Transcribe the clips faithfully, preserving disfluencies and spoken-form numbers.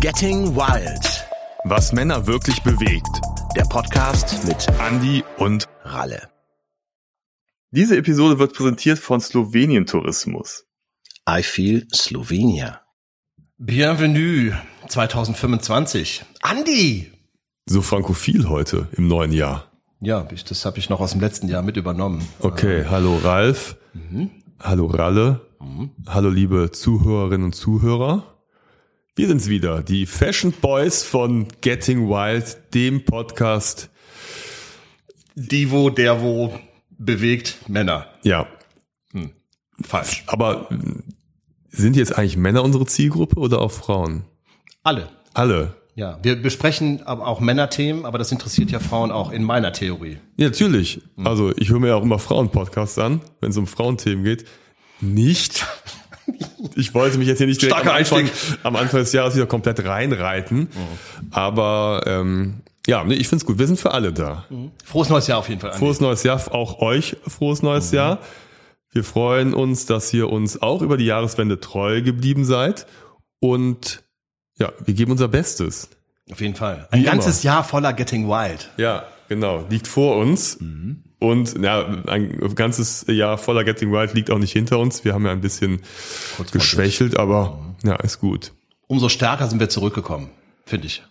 Getting Wild. Was Männer wirklich bewegt. Der Podcast mit Andi und Ralle. Diese Episode wird präsentiert von Slowenien Tourismus. I feel Slovenia. Bienvenue zwanzig fünfundzwanzig. Andi! So frankophil heute im neuen Jahr. Ja, ich, das habe ich noch aus dem letzten Jahr mit übernommen. Okay, äh, hallo Ralf. Mhm. Hallo Ralle. Mhm. Hallo liebe Zuhörerinnen und Zuhörer. Wir sind's wieder, die Fashion Boys von Getting Wild, dem Podcast. Die wo, der wo bewegt Männer. Ja. Hm. Falsch. Aber sind jetzt eigentlich Männer unsere Zielgruppe oder auch Frauen? Alle. Alle. Ja, wir besprechen aber auch Männerthemen, aber das interessiert ja Frauen auch in meiner Theorie. Ja, natürlich. Mhm. Also ich höre mir ja auch immer Frauenpodcasts an, wenn es um Frauenthemen geht. Nicht. Ich wollte mich jetzt hier nicht direkt am Anfang, am Anfang des Jahres wieder komplett reinreiten. Mhm. Aber ähm, ja, nee, ich find's gut. Wir sind für alle da. Mhm. Frohes neues Jahr auf jeden Fall. Andi. Frohes neues Jahr, auch euch frohes neues mhm. Jahr. Wir freuen uns, dass ihr uns auch über die Jahreswende treu geblieben seid. Und ja, wir geben unser Bestes. Auf jeden Fall. Ein Wie ganzes immer. Jahr voller Getting Wild. Ja, genau. Liegt vor uns. Mhm. Und ja, ein ganzes Jahr voller Getting Wild liegt auch nicht hinter uns. Wir haben ja ein bisschen Kurz geschwächelt, aber mhm. ja, ist gut. Umso stärker sind wir zurückgekommen, finde ich.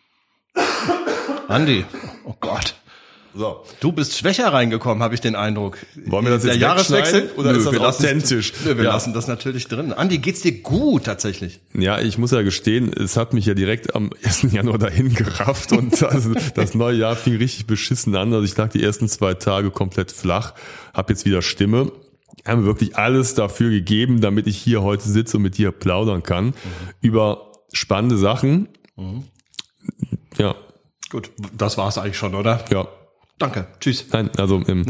Andi, oh Gott. So. Du bist schwächer reingekommen, habe ich den Eindruck. Wollen wir das jetzt Der Jahreswechsel oder Nö, ist das wir authentisch? Nö, wir ja. lassen das natürlich drin. Andi, geht's dir gut tatsächlich? Ja, ich muss ja gestehen, es hat mich ja direkt am ersten Januar dahin gerafft und das, das neue Jahr fing richtig beschissen an. Also ich lag die ersten zwei Tage komplett flach, habe jetzt wieder Stimme. Haben wirklich alles dafür gegeben, damit ich hier heute sitze und mit dir plaudern kann mhm. über spannende Sachen. Mhm. Ja. Gut, das war's eigentlich schon, oder? Ja. Danke, tschüss. Nein, also ähm,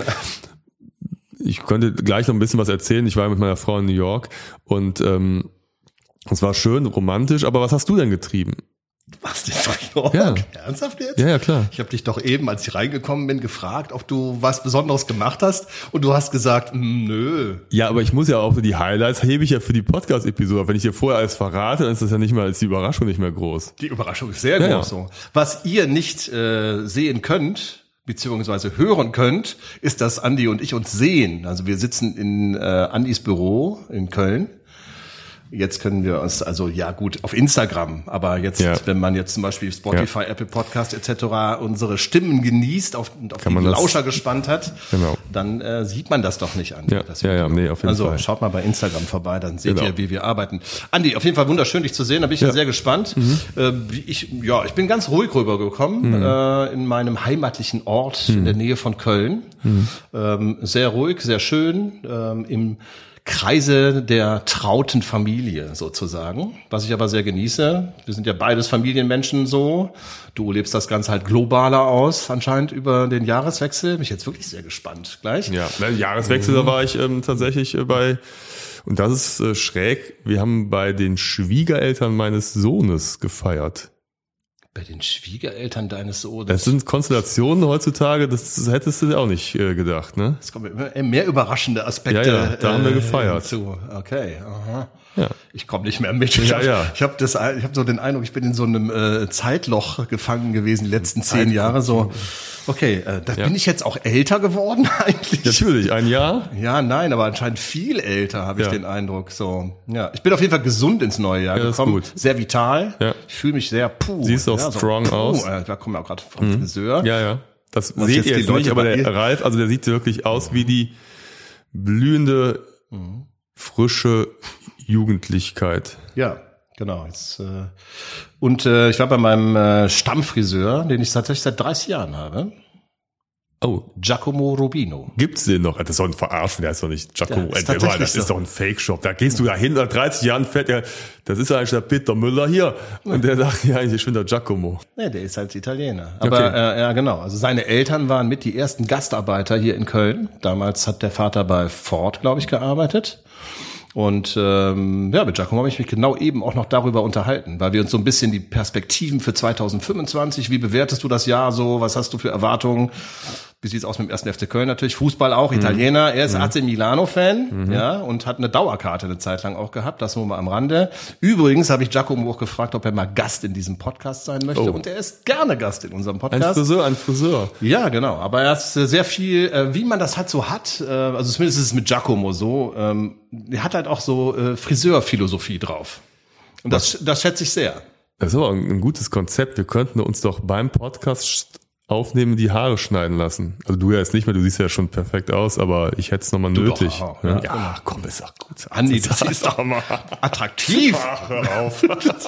ich könnte gleich noch ein bisschen was erzählen. Ich war ja mit meiner Frau in New York und ähm, es war schön, romantisch. Aber was hast du denn getrieben? Du warst in New York? Ja. Ernsthaft jetzt? Ja, ja, klar. Ich habe dich doch eben, als ich reingekommen bin, gefragt, ob du was Besonderes gemacht hast und du hast gesagt, nö. Ja, aber ich muss ja auch die Highlights hebe ich ja für die Podcast-Episode. Wenn ich dir vorher alles verrate, dann ist das ja nicht mehr als die Überraschung nicht mehr groß. Die Überraschung ist sehr ja, groß. Ja. So. Was ihr nicht äh, sehen könnt, beziehungsweise hören könnt, ist, dass Andi und ich uns sehen. Also wir sitzen in äh, Andis Büro in Köln. Jetzt können wir uns, also ja gut, auf Instagram, aber jetzt, ja. wenn man jetzt zum Beispiel Spotify, ja. Apple Podcast et cetera unsere Stimmen genießt, auf, auf die Lauscher gespannt hat, genau. dann äh, sieht man das doch nicht, Andi. Ja, ja, ja, nee, auf jeden also, Fall. Also schaut mal bei Instagram vorbei, dann seht genau. ihr, wie wir arbeiten. Andi, auf jeden Fall wunderschön, dich zu sehen, da bin ich ja, ja sehr gespannt. Mhm. Äh, ich, ja, ich bin ganz ruhig rübergekommen, mhm. äh, in meinem heimatlichen Ort mhm. in der Nähe von Köln. Mhm. Ähm, sehr ruhig, sehr schön, ähm, im Kreise der trauten Familie sozusagen, was ich aber sehr genieße. Wir sind ja beides Familienmenschen so. Du lebst das Ganze halt globaler aus, anscheinend über den Jahreswechsel. Bin ich jetzt wirklich sehr gespannt gleich. Ja, Jahreswechsel, mhm. da war ich ähm, tatsächlich äh, bei, und das ist äh, schräg, wir haben bei den Schwiegereltern meines Sohnes gefeiert. Bei den Schwiegereltern deines Sohnes. Das sind Konstellationen heutzutage, das, das hättest du dir auch nicht äh, gedacht, ne? Es kommen immer mehr überraschende Aspekte. Ja, ja, da äh, haben wir gefeiert. Hinzu. Okay, aha. Ja. Ich komme nicht mehr mit. Ich ja, habe ja. ich hab das, ich habe so den Eindruck, ich bin in so einem äh, Zeitloch gefangen gewesen die letzten zehn Jahre. So, okay, äh, da ja. bin ich jetzt auch älter geworden eigentlich. Natürlich, ein Jahr. Ja, nein, aber anscheinend viel älter, habe ich ja. den Eindruck. So, ja, ich bin auf jeden Fall gesund ins neue Jahr ja, gekommen, ist gut. sehr vital. Ja. Ich fühle mich sehr puh. Siehst auch ja, strong so, puh, aus. Äh, da kommen wir auch gerade vom mhm. Friseur. Ja, ja. Das Was seht jetzt ihr die jetzt Leute nicht, aber der ihr? Ralf, also der sieht wirklich aus wie die blühende, mhm. frische Jugendlichkeit. Ja, genau. Jetzt, äh, und äh, ich war bei meinem äh, Stammfriseur, den ich tatsächlich seit dreißig Jahren habe. Oh. Giacomo Rubino. Gibt's den noch? Das ist doch ein Verarsch, der ist doch nicht Giacomo. Ja, ist das ist, das ist doch ein Fake-Shop. Da gehst du da hin, seit dreißig Jahren fährt der, das ist eigentlich der Peter Müller hier. Und der sagt, ja, ich bin der Giacomo. Nee, der ist halt Italiener. Aber okay. äh, ja, genau. Also seine Eltern waren mit die ersten Gastarbeiter hier in Köln. Damals hat der Vater bei Ford, glaube ich, gearbeitet. Und ähm, ja, mit Giacomo habe ich mich genau eben auch noch darüber unterhalten, weil wir uns so ein bisschen die Perspektiven für zwanzig fünfundzwanzig, wie bewertest du das Jahr so, was hast du für Erwartungen? Wie sieht's aus mit dem ersten F C Köln natürlich? Fußball auch, Italiener. Er ist Mhm. A C Milano-Fan, Mhm. ja, und hat eine Dauerkarte eine Zeit lang auch gehabt. Das nur mal am Rande. Übrigens habe ich Giacomo auch gefragt, ob er mal Gast in diesem Podcast sein möchte. Oh. Und er ist gerne Gast in unserem Ein Podcast. Friseur, ein Friseur. Ja, genau. Aber er hat sehr viel, äh, wie man das halt so hat, äh, also zumindest ist es mit Giacomo so, ähm, er hat halt auch so äh, Friseurphilosophie drauf. Und das, das schätze ich sehr. Das ist aber ein, ein gutes Konzept. Wir könnten uns doch beim Podcast aufnehmen, die Haare schneiden lassen. Also du ja jetzt nicht mehr, du siehst ja schon perfekt aus, aber ich hätte es nochmal nötig. doch auch, ja, ja, ja genau. komm, ist doch gut. Andi, das ist doch mal attraktiv. Ach, hör auf.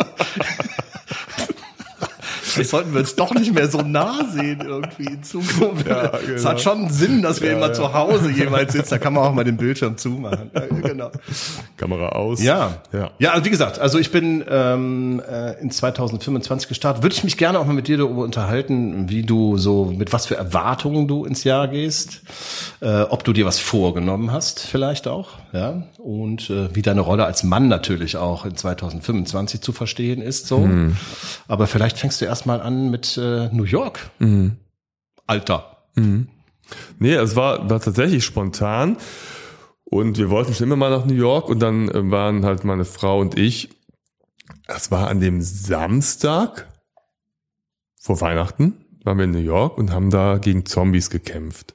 Vielleicht sollten wir uns doch nicht mehr so nah sehen irgendwie in Zukunft. Ja, Es genau. hat schon einen Sinn, dass wir Ja, immer ja. zu Hause jeweils sitzen. Da kann man auch mal den Bildschirm zumachen. Ja, genau. Kamera aus. Ja. Ja. Ja, also wie gesagt, also ich bin ähm, äh, in zwanzig fünfundzwanzig gestartet. Würde ich mich gerne auch mal mit dir darüber unterhalten, wie du so, mit was für Erwartungen du ins Jahr gehst, äh, ob du dir was vorgenommen hast, vielleicht auch, ja, und äh, wie deine Rolle als Mann natürlich auch in zwanzig fünfundzwanzig zu verstehen ist, so. Mhm. Aber vielleicht fängst du erstmal an mit äh, New York. Mhm. Alter. Mhm. Nee, es war, war tatsächlich spontan und wir wollten schon immer mal nach New York und dann äh, waren halt meine Frau und ich, das war an dem Samstag vor Weihnachten, waren wir in New York und haben da gegen Zombies gekämpft.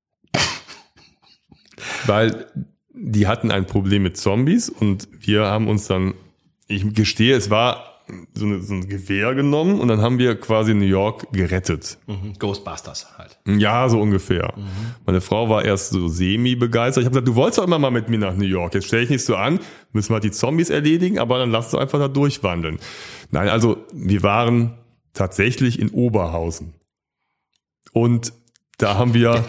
Weil die hatten ein Problem mit Zombies und wir haben uns dann, ich gestehe, es war so, eine, so ein Gewehr genommen und dann haben wir quasi New York gerettet. Mhm. Ghostbusters halt. Ja, so ungefähr. Mhm. Meine Frau war erst so semi-begeistert. Ich habe gesagt, du wolltest doch immer mal mit mir nach New York. Jetzt stell ich nicht so an, müssen wir halt die Zombies erledigen, aber dann lass doch einfach da durchwandeln. Nein, also wir waren tatsächlich in Oberhausen. Und da haben wir...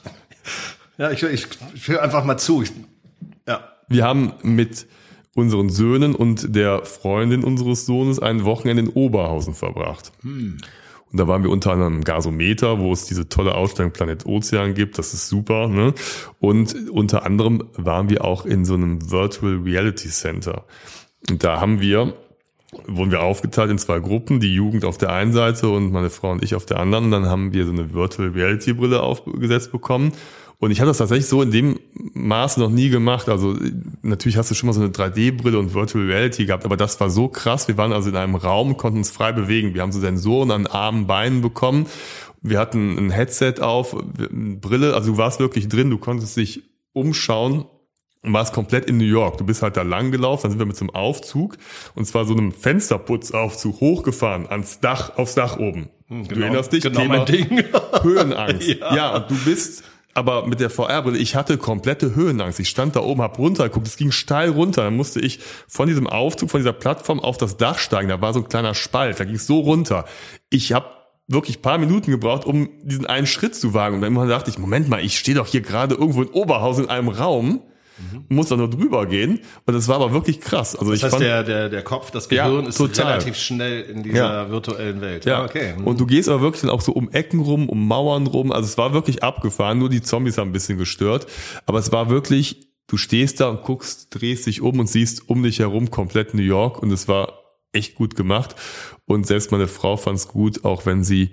Ja, ich, ich, ich höre einfach mal zu. Ich, ja. Wir haben mit unseren Söhnen und der Freundin unseres Sohnes ein Wochenende in Oberhausen verbracht. Hm. Und da waren wir unter anderem im Gasometer, wo es diese tolle Ausstellung Planet Ozean gibt. Das ist super, ne? Und unter anderem waren wir auch in so einem Virtual Reality Center. Und da haben wir, wurden wir aufgeteilt in zwei Gruppen, die Jugend auf der einen Seite und meine Frau und ich auf der anderen. Und dann haben wir so eine Virtual Reality Brille aufgesetzt bekommen. Und ich hatte das tatsächlich so in dem Maße noch nie gemacht. Also natürlich hast du schon mal so eine drei D Brille und Virtual Reality gehabt, aber das war so krass. Wir waren also in einem Raum, konnten uns frei bewegen. Wir haben so Sensoren an Armen, Beinen bekommen. Wir hatten ein Headset auf, eine Brille. Also du warst wirklich drin, du konntest dich umschauen und warst komplett in New York. Du bist halt da lang gelaufen, dann sind wir mit so einem Aufzug und zwar so einem Fensterputzaufzug hochgefahren ans Dach, aufs Dach oben. Hm, du genau, erinnerst dich? genau Thema mein Ding. Höhenangst. Ja. Ja, und du bist aber mit der V R-Brille, ich hatte komplette Höhenangst. Ich stand da oben, hab runtergeguckt, es ging steil runter. Dann musste ich von diesem Aufzug, von dieser Plattform auf das Dach steigen. Da war so ein kleiner Spalt, da ging es so runter. Ich habe wirklich ein paar Minuten gebraucht, um diesen einen Schritt zu wagen. Und dann dachte ich, Moment mal, ich stehe doch hier gerade irgendwo in Oberhausen in einem Raum, muss da nur drüber gehen. Und das war aber wirklich krass. Also Das ich heißt, fand, der, der, der Kopf, das Gehirn Ja, ist total. relativ schnell in dieser Ja. virtuellen Welt. Ja, Ah, okay. Mhm. Und du gehst aber wirklich dann auch so um Ecken rum, um Mauern rum. Also es war wirklich abgefahren. Nur die Zombies haben ein bisschen gestört. Aber es war wirklich, du stehst da und guckst, drehst dich um und siehst um dich herum komplett New York. Und es war echt gut gemacht. Und selbst meine Frau fand es gut, auch wenn sie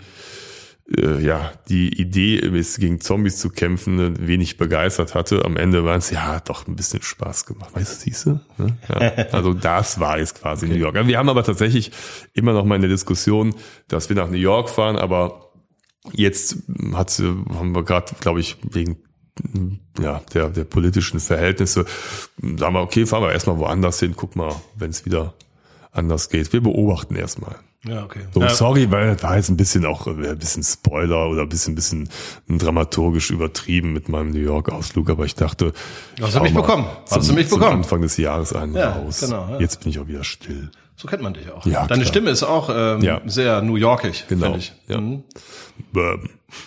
äh, ja die Idee ist, gegen Zombies zu kämpfen, wenig begeistert hatte. Am Ende war es, ja, doch ein bisschen Spaß gemacht. Weißt du, siehst du? Ne? Ja. Also das war jetzt quasi okay. New York. Wir haben aber tatsächlich immer noch mal in der Diskussion, dass wir nach New York fahren, aber jetzt hat, haben wir gerade, glaube ich, wegen ja der der politischen Verhältnisse, sagen wir, okay, fahren wir erstmal woanders hin, guck mal, wenn es wieder anders geht. Wir beobachten erstmal. Ja, okay. So, ja. sorry, weil das war jetzt ein bisschen auch ein bisschen Spoiler oder ein bisschen, bisschen dramaturgisch übertrieben mit meinem New York-Ausflug, aber ich dachte, hast du mich bekommen? Hast du mich zum bekommen? Anfang des Jahres einen Ja, raus. genau, ja. Jetzt bin ich auch wieder still. So kennt man dich auch. Ja, Deine klar. Stimme ist auch ähm, Ja. sehr New Yorkig, Genau. finde ich. Ja. Mhm. Bourbon.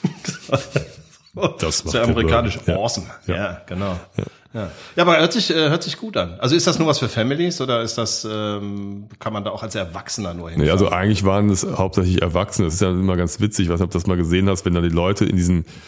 Das macht sehr der amerikanisch. Bourbon. Ja. Awesome. Ja, Ja. genau. Ja. Ja. ja, aber hört sich, äh, hört sich gut an. Also ist das nur was für Families oder ist das, ähm, kann man da auch als Erwachsener nur hin? Nee, also eigentlich waren es hauptsächlich Erwachsene. Das ist ja immer ganz witzig, ich weiß nicht, ob du das mal gesehen hast, wenn da die Leute in diesen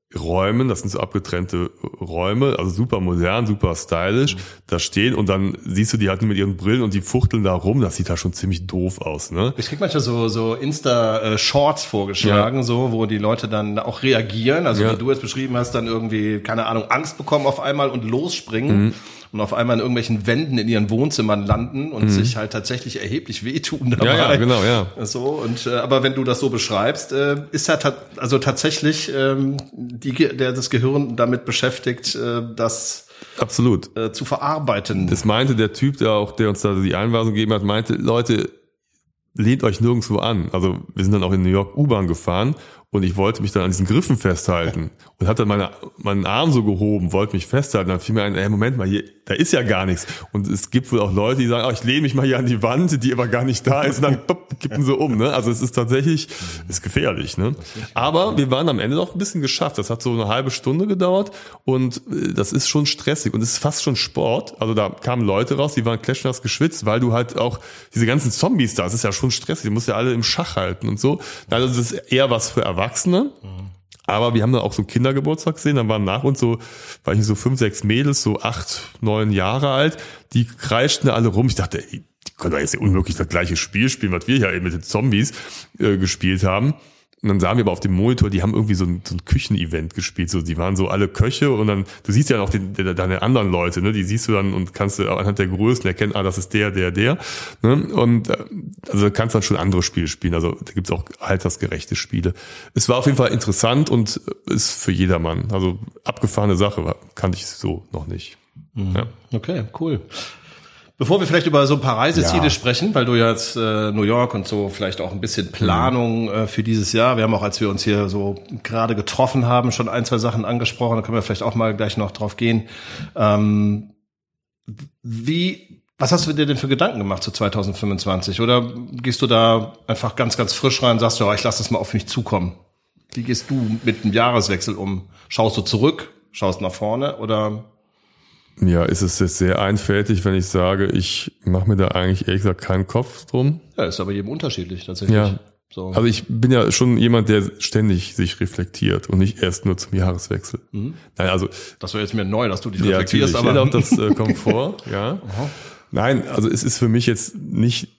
Räumen, das sind so abgetrennte Räume, also super modern, super stylisch, mhm. da stehen und dann siehst du die halt nur mit ihren Brillen und die fuchteln da rum, das sieht da schon ziemlich doof aus, ne? Ich krieg manchmal so so Insta-Shorts vorgeschlagen, ja. so, wo die Leute dann auch reagieren, also ja. wie du jetzt beschrieben hast, dann irgendwie, keine Ahnung, Angst bekommen auf einmal und losspringen. Mhm. Und auf einmal in irgendwelchen Wänden in ihren Wohnzimmern landen und mhm. sich halt tatsächlich erheblich wehtun dabei. Ja, ja, genau, ja. So, und, äh, aber wenn du das so beschreibst, äh, ist ja ta- also tatsächlich ähm, die, der, das Gehirn damit beschäftigt, äh, das absolut äh, zu verarbeiten. Das meinte der Typ, der auch, der uns da die Einweisung gegeben hat, meinte, Leute, lehnt euch nirgendwo an. Also wir sind dann auch in New York U-Bahn gefahren und ich wollte mich dann an diesen Griffen festhalten und hatte dann meine, meinen Arm so gehoben, wollte mich festhalten. Dann fiel mir ein, ey, Moment mal, hier, da ist ja gar nichts. Und es gibt wohl auch Leute, die sagen, oh, ich lehne mich mal hier an die Wand, die aber gar nicht da ist und dann pop, kippen sie um. Ne? Also es ist tatsächlich, ist gefährlich. Ne? Aber wir waren am Ende noch ein bisschen geschafft. Das hat so eine halbe Stunde gedauert und das ist schon stressig und es ist fast schon Sport. Also da kamen Leute raus, die waren klatschnass geschwitzt, weil du halt auch diese ganzen Zombies da, das ist ja schon stressig, die musst ja alle im Schach halten und so. Also das ist eher was für Erwachsene. Aber wir haben da auch so einen Kindergeburtstag gesehen, dann waren nach uns so, war ich so fünf, sechs Mädels, so acht, neun Jahre alt, die kreischten da alle rum. Ich dachte, ey, die können doch jetzt ja unmöglich das gleiche Spiel spielen, was wir hier eben mit den Zombies äh, gespielt haben. Und dann sahen wir aber auf dem Monitor, die haben irgendwie so ein, so ein Küchenevent gespielt. So, die waren so alle Köche und dann, du siehst ja noch den, deine anderen Leute, ne? Die siehst du dann und kannst du anhand der Größen erkennen, ah, das ist der, der, der. Ne? Und also kannst dann schon andere Spiele spielen. Also da gibt's auch altersgerechte Spiele. Es war auf jeden Fall interessant und ist für jedermann. Also abgefahrene Sache, kannte ich so noch nicht. Mhm. Ja. Okay, cool. Bevor wir vielleicht über so ein paar Reiseziele ja. sprechen, weil du ja jetzt äh, New York und so vielleicht auch ein bisschen Planung mhm. äh, für dieses Jahr. Wir haben auch, als wir uns hier so gerade getroffen haben, schon ein, zwei Sachen angesprochen. Da können wir vielleicht auch mal gleich noch drauf gehen. Ähm, wie, was hast du dir denn für Gedanken gemacht zu zwanzig fünfundzwanzig? Oder gehst du da einfach ganz, ganz frisch rein und sagst, ja, ich lasse das mal auf mich zukommen? Wie gehst du mit dem Jahreswechsel um? Schaust du zurück? Schaust nach vorne? Oder... Ja, ist es jetzt sehr einfältig, wenn ich sage, ich mache mir da eigentlich ehrlich gesagt keinen Kopf drum. Ja, ist aber jedem unterschiedlich tatsächlich. Ja. So. Also ich bin ja schon jemand, der ständig sich reflektiert und nicht erst nur zum Jahreswechsel. Mhm. Nein, also das wäre jetzt mir neu, dass du dich ja, reflektierst, aber ja, auch das äh, kommt vor. Ja. Aha. Nein, also es ist für mich jetzt nicht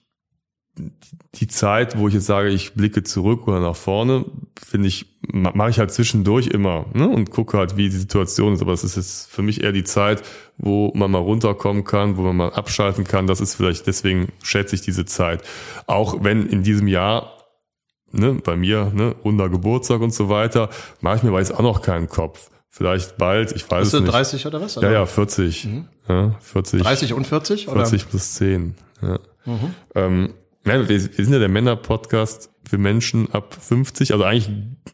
die Zeit, wo ich jetzt sage, ich blicke zurück oder nach vorne, finde ich, mache ich halt zwischendurch immer, ne, und gucke halt, wie die Situation ist. Aber es ist jetzt für mich eher die Zeit, wo man mal runterkommen kann, wo man mal abschalten kann. Das ist vielleicht, deswegen schätze ich diese Zeit. Auch wenn in diesem Jahr, ne, bei mir, ne, runder Geburtstag und so weiter, mache ich mir aber jetzt auch noch keinen Kopf. Vielleicht bald, ich weiß Bist es du nicht. dreißig oder was? Oder? Ja, ja, vierzig. Mhm. Ja, vierzig. dreißig und vierzig? Oder? vierzig plus zehn. Ja. Mhm. Ähm, ja, wir, wir sind ja der Männer-Podcast für Menschen ab fünfzig, also eigentlich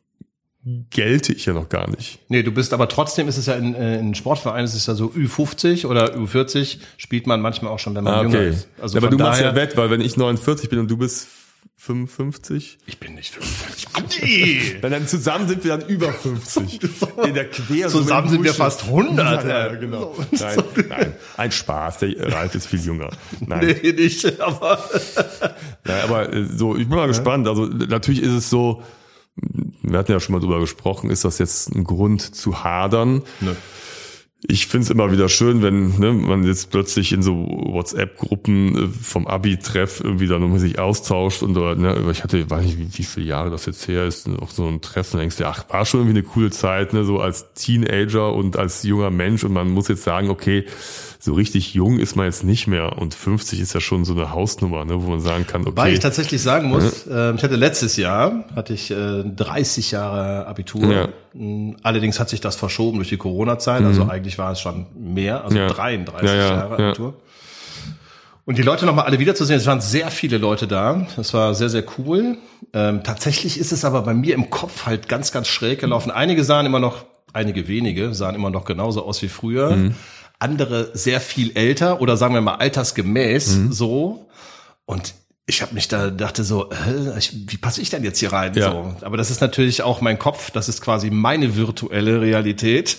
gelte ich ja noch gar nicht. Nee, du bist, aber trotzdem ist es ja in, in Sportvereinen, ist es ja so Ü fünfzig oder Ü vierzig spielt man manchmal auch schon, wenn man ah, okay. jünger ist. Also ja, aber du machst ja Wett, weil wenn ich neunundvierzig bin und du bist fünfundfünfzig. Ich bin nicht fünfundfünfzig. Andi! Wenn dann zusammen sind wir dann über fünfzig. In der Quer. Zusammen so sind wir fast hundert. Ja, genau. Nein, nein, ein Spaß. Der Ralf ist viel jünger. Nein. Nee, nicht, aber. Ja, aber so, ich bin mal ja. gespannt. Also, natürlich ist es so, wir hatten ja schon mal drüber gesprochen, ist das jetzt ein Grund zu hadern? Ne. Ich find's immer wieder schön, wenn ne, man jetzt plötzlich in so WhatsApp-Gruppen vom Abi-Treff irgendwie dann sich austauscht und oder, ne, ich hatte, weiß nicht, wie, wie viele Jahre das jetzt her ist, auch so ein Treffen, denkst du, ach, war schon irgendwie eine coole Zeit, ne, so als Teenager und als junger Mensch und man muss jetzt sagen, okay, so richtig jung ist man jetzt nicht mehr und fünfzig ist ja schon so eine Hausnummer, ne, wo man sagen kann, okay. Weil ich tatsächlich sagen muss, ja. äh, ich hatte letztes Jahr, hatte ich äh, dreißig Jahre Abitur. Ja. Allerdings hat sich das verschoben durch die Corona-Zeit, mhm. also eigentlich war es schon mehr, also ja. dreiunddreißig ja, ja, Jahre Abitur. Ja. Und die Leute nochmal alle wiederzusehen, es waren sehr viele Leute da, das war sehr, sehr cool. Ähm, tatsächlich ist es aber bei mir im Kopf halt ganz, ganz schräg gelaufen. Einige sahen immer noch, einige wenige sahen immer noch genauso aus wie früher. Mhm. Andere sehr viel älter oder sagen wir mal altersgemäß mhm. so. Und ich habe mich da dachte so, äh, ich, wie passe ich denn jetzt hier rein? Ja. So. Aber das ist natürlich auch mein Kopf, das ist quasi meine virtuelle Realität,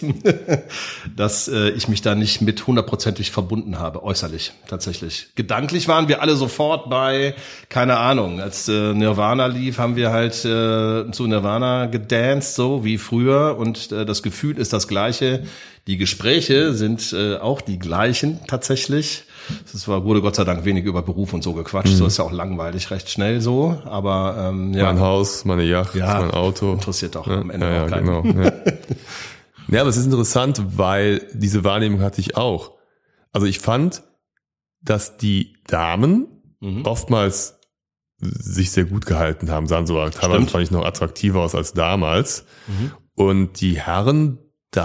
dass äh, ich mich da nicht mit hundertprozentig verbunden habe, äußerlich tatsächlich. Gedanklich waren wir alle sofort bei, keine Ahnung, als äh, Nirvana lief, haben wir halt äh, zu Nirvana gedanced, so wie früher, und äh, das Gefühl ist das gleiche. Die Gespräche sind äh, auch die gleichen tatsächlich. Es war, wurde Gott sei Dank wenig über Beruf und so gequatscht. Mhm. So ist ja auch langweilig, recht schnell so. Aber ähm, ja. Mein Haus, meine Yacht, ja, mein Auto. Interessiert doch ja, am Ende ja, auch ja, keinen. genau. Ja. Ja, aber es ist interessant, weil diese Wahrnehmung hatte ich auch. Also ich fand, dass die Damen mhm. oftmals sich sehr gut gehalten haben, sahen so teilweise fand ich noch attraktiver aus als damals. Mhm. Und die Herren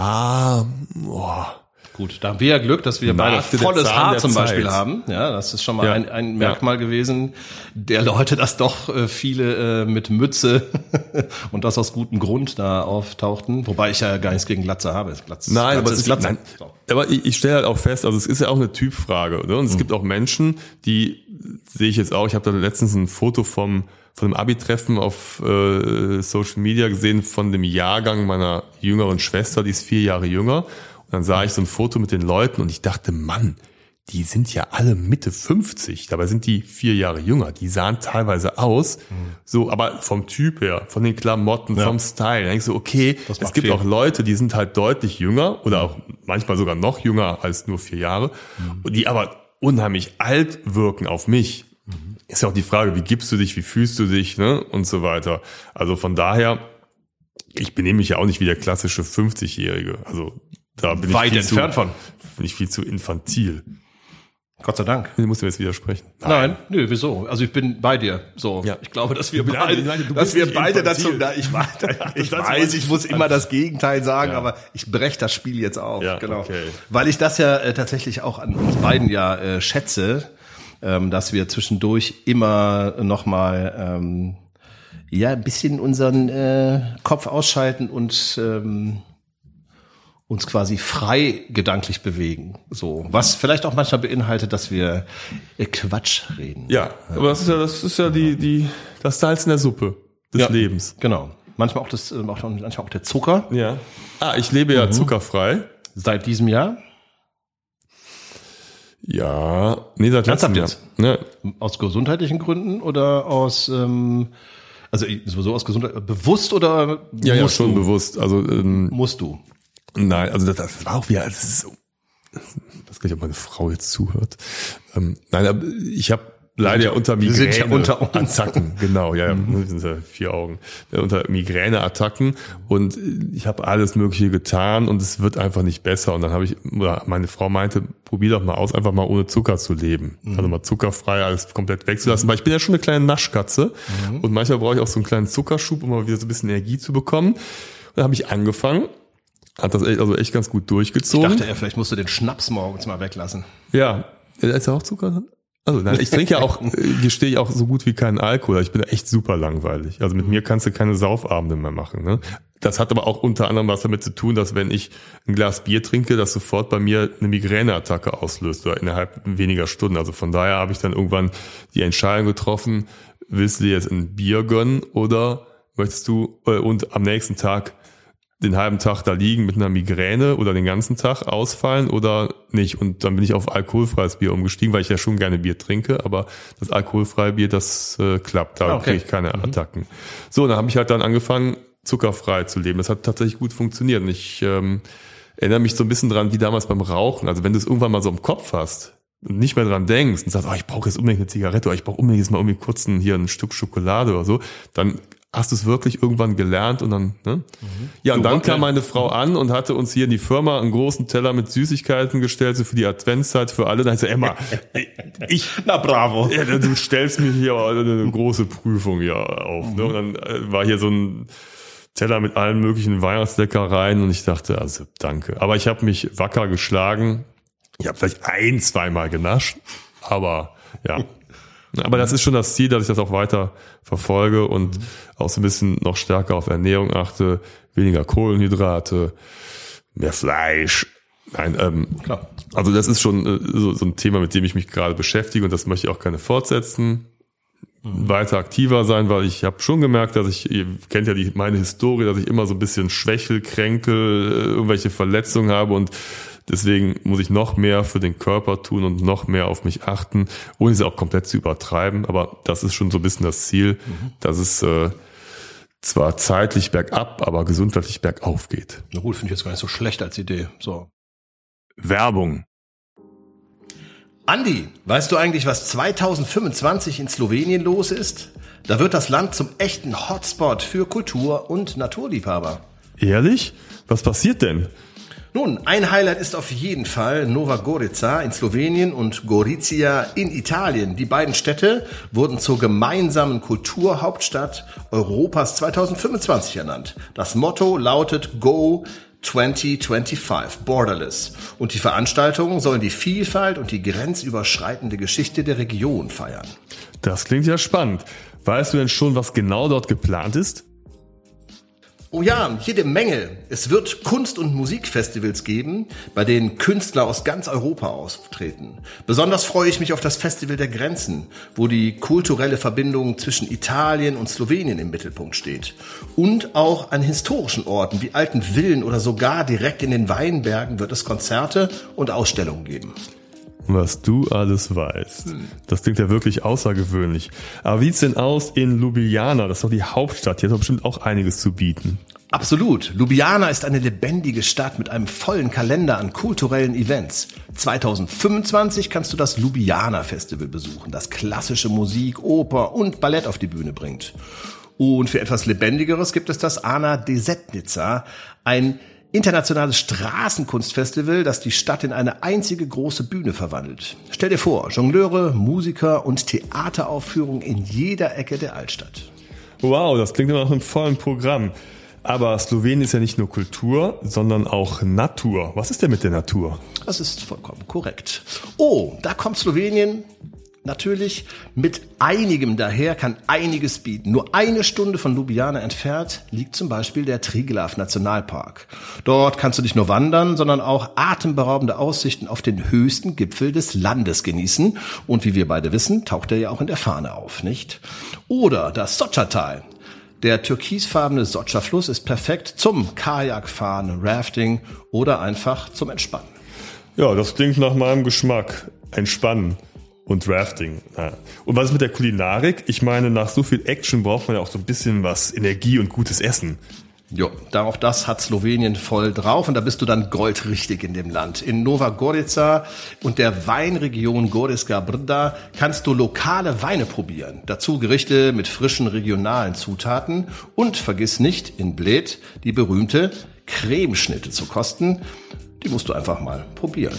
da, boah, gut, da haben wir ja Glück, dass wir beide volles Haar zum Beispiel Zeit. haben. Ja, das ist schon mal ja. ein, ein Merkmal ja. gewesen der Leute, dass doch äh, viele äh, mit Mütze und das aus gutem Grund da auftauchten. Wobei ich ja gar nichts gegen Glatze habe. Glatze, nein, Glatze aber, ist ist, Glatze. nein, aber ich, ich stelle halt auch fest, also es ist ja auch eine Typfrage. Oder? Und es mhm. gibt auch Menschen, die sehe ich jetzt auch, ich habe da letztens ein Foto vom von dem Abi-Treffen auf äh, Social Media gesehen von dem Jahrgang meiner jüngeren Schwester, die ist vier Jahre jünger. Und dann sah ich so ein Foto mit den Leuten und ich dachte, Mann, die sind ja alle Mitte fünfzig. Dabei sind die vier Jahre jünger. Die sahen teilweise aus, mhm. so, aber vom Typ her, von den Klamotten, ja. vom Style. Da denkst du, okay, es gibt viel. Auch Leute, die sind halt deutlich jünger oder auch manchmal sogar noch jünger als nur vier Jahre, mhm. die aber unheimlich alt wirken auf mich. Mhm. Ist ja auch die Frage, wie gibst du dich, wie fühlst du dich, ne, und so weiter. Also von daher, ich benehme mich ja auch nicht wie der klassische fünfzigjährige. Also da bin weit ich viel entfernt zu, von. Bin ich viel zu infantil. Gott sei Dank. Du musst mir jetzt widersprechen. Nein. Nein, nö, wieso? Also ich bin bei dir. So, ja. Ich glaube, dass wir beide, nein, dass wir beide dazu, da, ich, weiß, ich weiß, ich muss immer das Gegenteil sagen, ja. aber ich breche das Spiel jetzt auf. Ja, genau. Okay. Weil ich das ja äh, tatsächlich auch an uns beiden ja äh, schätze, ähm, dass wir zwischendurch immer noch mal ähm, ja ein bisschen unseren äh, Kopf ausschalten und ähm, uns quasi frei gedanklich bewegen. So, was vielleicht auch manchmal beinhaltet, dass wir Quatsch reden. Ja, aber das ist ja, das ist ja die, die, das Salz in der Suppe des ja, Lebens. Genau. Manchmal auch das, manchmal auch der Zucker. Ja. Ah, ich lebe ja mhm. zuckerfrei. Seit diesem Jahr? Ja, nee, seit letztem Jahr. Ja. Aus gesundheitlichen Gründen oder aus, ähm, also sowieso aus Gesundheit, bewusst oder ja, ja, schon du? bewusst. Also ähm, musst du? Nein, also das, das war auch wieder, das ist so, ich weiß gar nicht, ob meine Frau jetzt zuhört. Ähm, nein, aber ich habe leider ja unter Migräne wir sind ja unter uns. Attacken, genau, ja, ja, mhm. wir sind ja vier Augen, ja, unter Migräne-Attacken und ich habe alles Mögliche getan und es wird einfach nicht besser. Und dann habe ich, oder meine Frau meinte, probier doch mal aus, einfach mal ohne Zucker zu leben, mhm. also mal zuckerfrei alles komplett wegzulassen. Mhm. Weil ich bin ja schon eine kleine Naschkatze mhm. und manchmal brauche ich auch so einen kleinen Zuckerschub, um mal wieder so ein bisschen Energie zu bekommen. Und dann habe ich angefangen. Hat das echt, also echt ganz gut durchgezogen. Ich dachte, ja, vielleicht musst du den Schnaps morgens mal weglassen. Ja, da ist ja auch Zucker drin. Also nein, ich trinke ja auch, gestehe ich auch so gut wie keinen Alkohol. Ich bin echt super langweilig. Also mit mir kannst du keine Saufabende mehr machen. Ne? Das hat aber auch unter anderem was damit zu tun, dass wenn ich ein Glas Bier trinke, das sofort bei mir eine Migräneattacke auslöst oder innerhalb weniger Stunden. Also von daher habe ich dann irgendwann die Entscheidung getroffen, willst du dir jetzt ein Bier gönnen oder möchtest du äh, und am nächsten Tag den halben Tag da liegen mit einer Migräne oder den ganzen Tag ausfallen oder nicht. Und dann bin ich auf alkoholfreies Bier umgestiegen, weil ich ja schon gerne Bier trinke, aber das alkoholfreie Bier, das äh, klappt, da okay. kriege ich keine Attacken. Mhm. So, dann habe ich halt dann angefangen, zuckerfrei zu leben. Das hat tatsächlich gut funktioniert. Und ich ähm, erinnere mich so ein bisschen dran, wie damals beim Rauchen. Also wenn du es irgendwann mal so im Kopf hast und nicht mehr dran denkst und sagst, oh, ich brauche jetzt unbedingt eine Zigarette oder ich brauche unbedingt jetzt mal irgendwie kurz ein, hier ein Stück Schokolade oder so, dann hast du es wirklich irgendwann gelernt und dann, ne? Mhm. Ja, und dann kam meine Frau an und hatte uns hier in die Firma einen großen Teller mit Süßigkeiten gestellt, so für die Adventszeit für alle. Dann hat sie, Emma, ich, na bravo. Ja, du stellst mir hier eine große Prüfung hier auf, mhm. ne? Und dann war hier so ein Teller mit allen möglichen Weihnachtsleckereien und ich dachte, also danke. Aber ich habe mich wacker geschlagen. Ich habe vielleicht ein, zweimal genascht, aber ja. Aber das ist schon das Ziel, dass ich das auch weiter verfolge und mhm. auch so ein bisschen noch stärker auf Ernährung achte, weniger Kohlenhydrate, mehr Fleisch. Nein, ähm, Klar. Also das ist schon äh, so, so ein Thema, mit dem ich mich gerade beschäftige und das möchte ich auch gerne fortsetzen. mhm. weiter aktiver sein, weil ich habe schon gemerkt, dass ich, ihr kennt ja die, meine Historie, dass ich immer so ein bisschen schwächel, kränkel, irgendwelche Verletzungen habe und deswegen muss ich noch mehr für den Körper tun und noch mehr auf mich achten, ohne sie auch komplett zu übertreiben. Aber das ist schon so ein bisschen das Ziel, mhm. dass es äh, zwar zeitlich bergab, aber gesundheitlich bergauf geht. Na gut, finde ich jetzt gar nicht so schlecht als Idee. So. Werbung. Andi, weißt du eigentlich, was zweitausendfünfundzwanzig in Slowenien los ist? Da wird das Land zum echten Hotspot für Kultur- und Naturliebhaber. Ehrlich? Was passiert denn? Nun, ein Highlight ist auf jeden Fall Nova Gorica in Slowenien und Gorizia in Italien. Die beiden Städte wurden zur gemeinsamen Kulturhauptstadt Europas zweitausendfünfundzwanzig ernannt. Das Motto lautet Go zwanzig fünfundzwanzig, Borderless. Und die Veranstaltungen sollen die Vielfalt und die grenzüberschreitende Geschichte der Region feiern. Das klingt ja spannend. Weißt du denn schon, was genau dort geplant ist? Oh ja, jede Menge. Es wird Kunst- und Musikfestivals geben, bei denen Künstler aus ganz Europa auftreten. Besonders freue ich mich auf das Festival der Grenzen, wo die kulturelle Verbindung zwischen Italien und Slowenien im Mittelpunkt steht. Und auch an historischen Orten wie alten Villen oder sogar direkt in den Weinbergen wird es Konzerte und Ausstellungen geben. Was du alles weißt. Hm. Das klingt ja wirklich außergewöhnlich. Aber wie sieht's denn aus in Ljubljana? Das ist doch die Hauptstadt. Hier hat doch bestimmt auch einiges zu bieten. Absolut. Ljubljana ist eine lebendige Stadt mit einem vollen Kalender an kulturellen Events. zweitausendfünfundzwanzig kannst du das Ljubljana Festival besuchen, das klassische Musik, Oper und Ballett auf die Bühne bringt. Und für etwas Lebendigeres gibt es das Ana Desetnica, ein internationales Straßenkunstfestival, das die Stadt in eine einzige große Bühne verwandelt. Stell dir vor, Jongleure, Musiker und Theateraufführungen in jeder Ecke der Altstadt. Wow, das klingt immer nach einem vollen Programm. Aber Slowenien ist ja nicht nur Kultur, sondern auch Natur. Was ist denn mit der Natur? Das ist vollkommen korrekt. Oh, da kommt Slowenien natürlich mit einigem daher, kann einiges bieten. Nur eine Stunde von Ljubljana entfernt liegt zum Beispiel der Triglav Nationalpark. Dort kannst du nicht nur wandern, sondern auch atemberaubende Aussichten auf den höchsten Gipfel des Landes genießen. Und wie wir beide wissen, taucht er ja auch in der Fahne auf, nicht? Oder das Socha-Tal. Der türkisfarbene Socha-Fluss ist perfekt zum Kajakfahren, Rafting oder einfach zum Entspannen. Ja, das klingt nach meinem Geschmack. Entspannen. Und Rafting. Ja. Und was ist mit der Kulinarik? Ich meine, nach so viel Action braucht man ja auch so ein bisschen was Energie und gutes Essen. Jo, auch das hat Slowenien voll drauf und da bist du dann goldrichtig in dem Land. In Nova Gorica und der Weinregion Gorička Brda kannst du lokale Weine probieren. Dazu Gerichte mit frischen regionalen Zutaten und vergiss nicht, in Bled die berühmte Cremeschnitte zu kosten. Die musst du einfach mal probieren.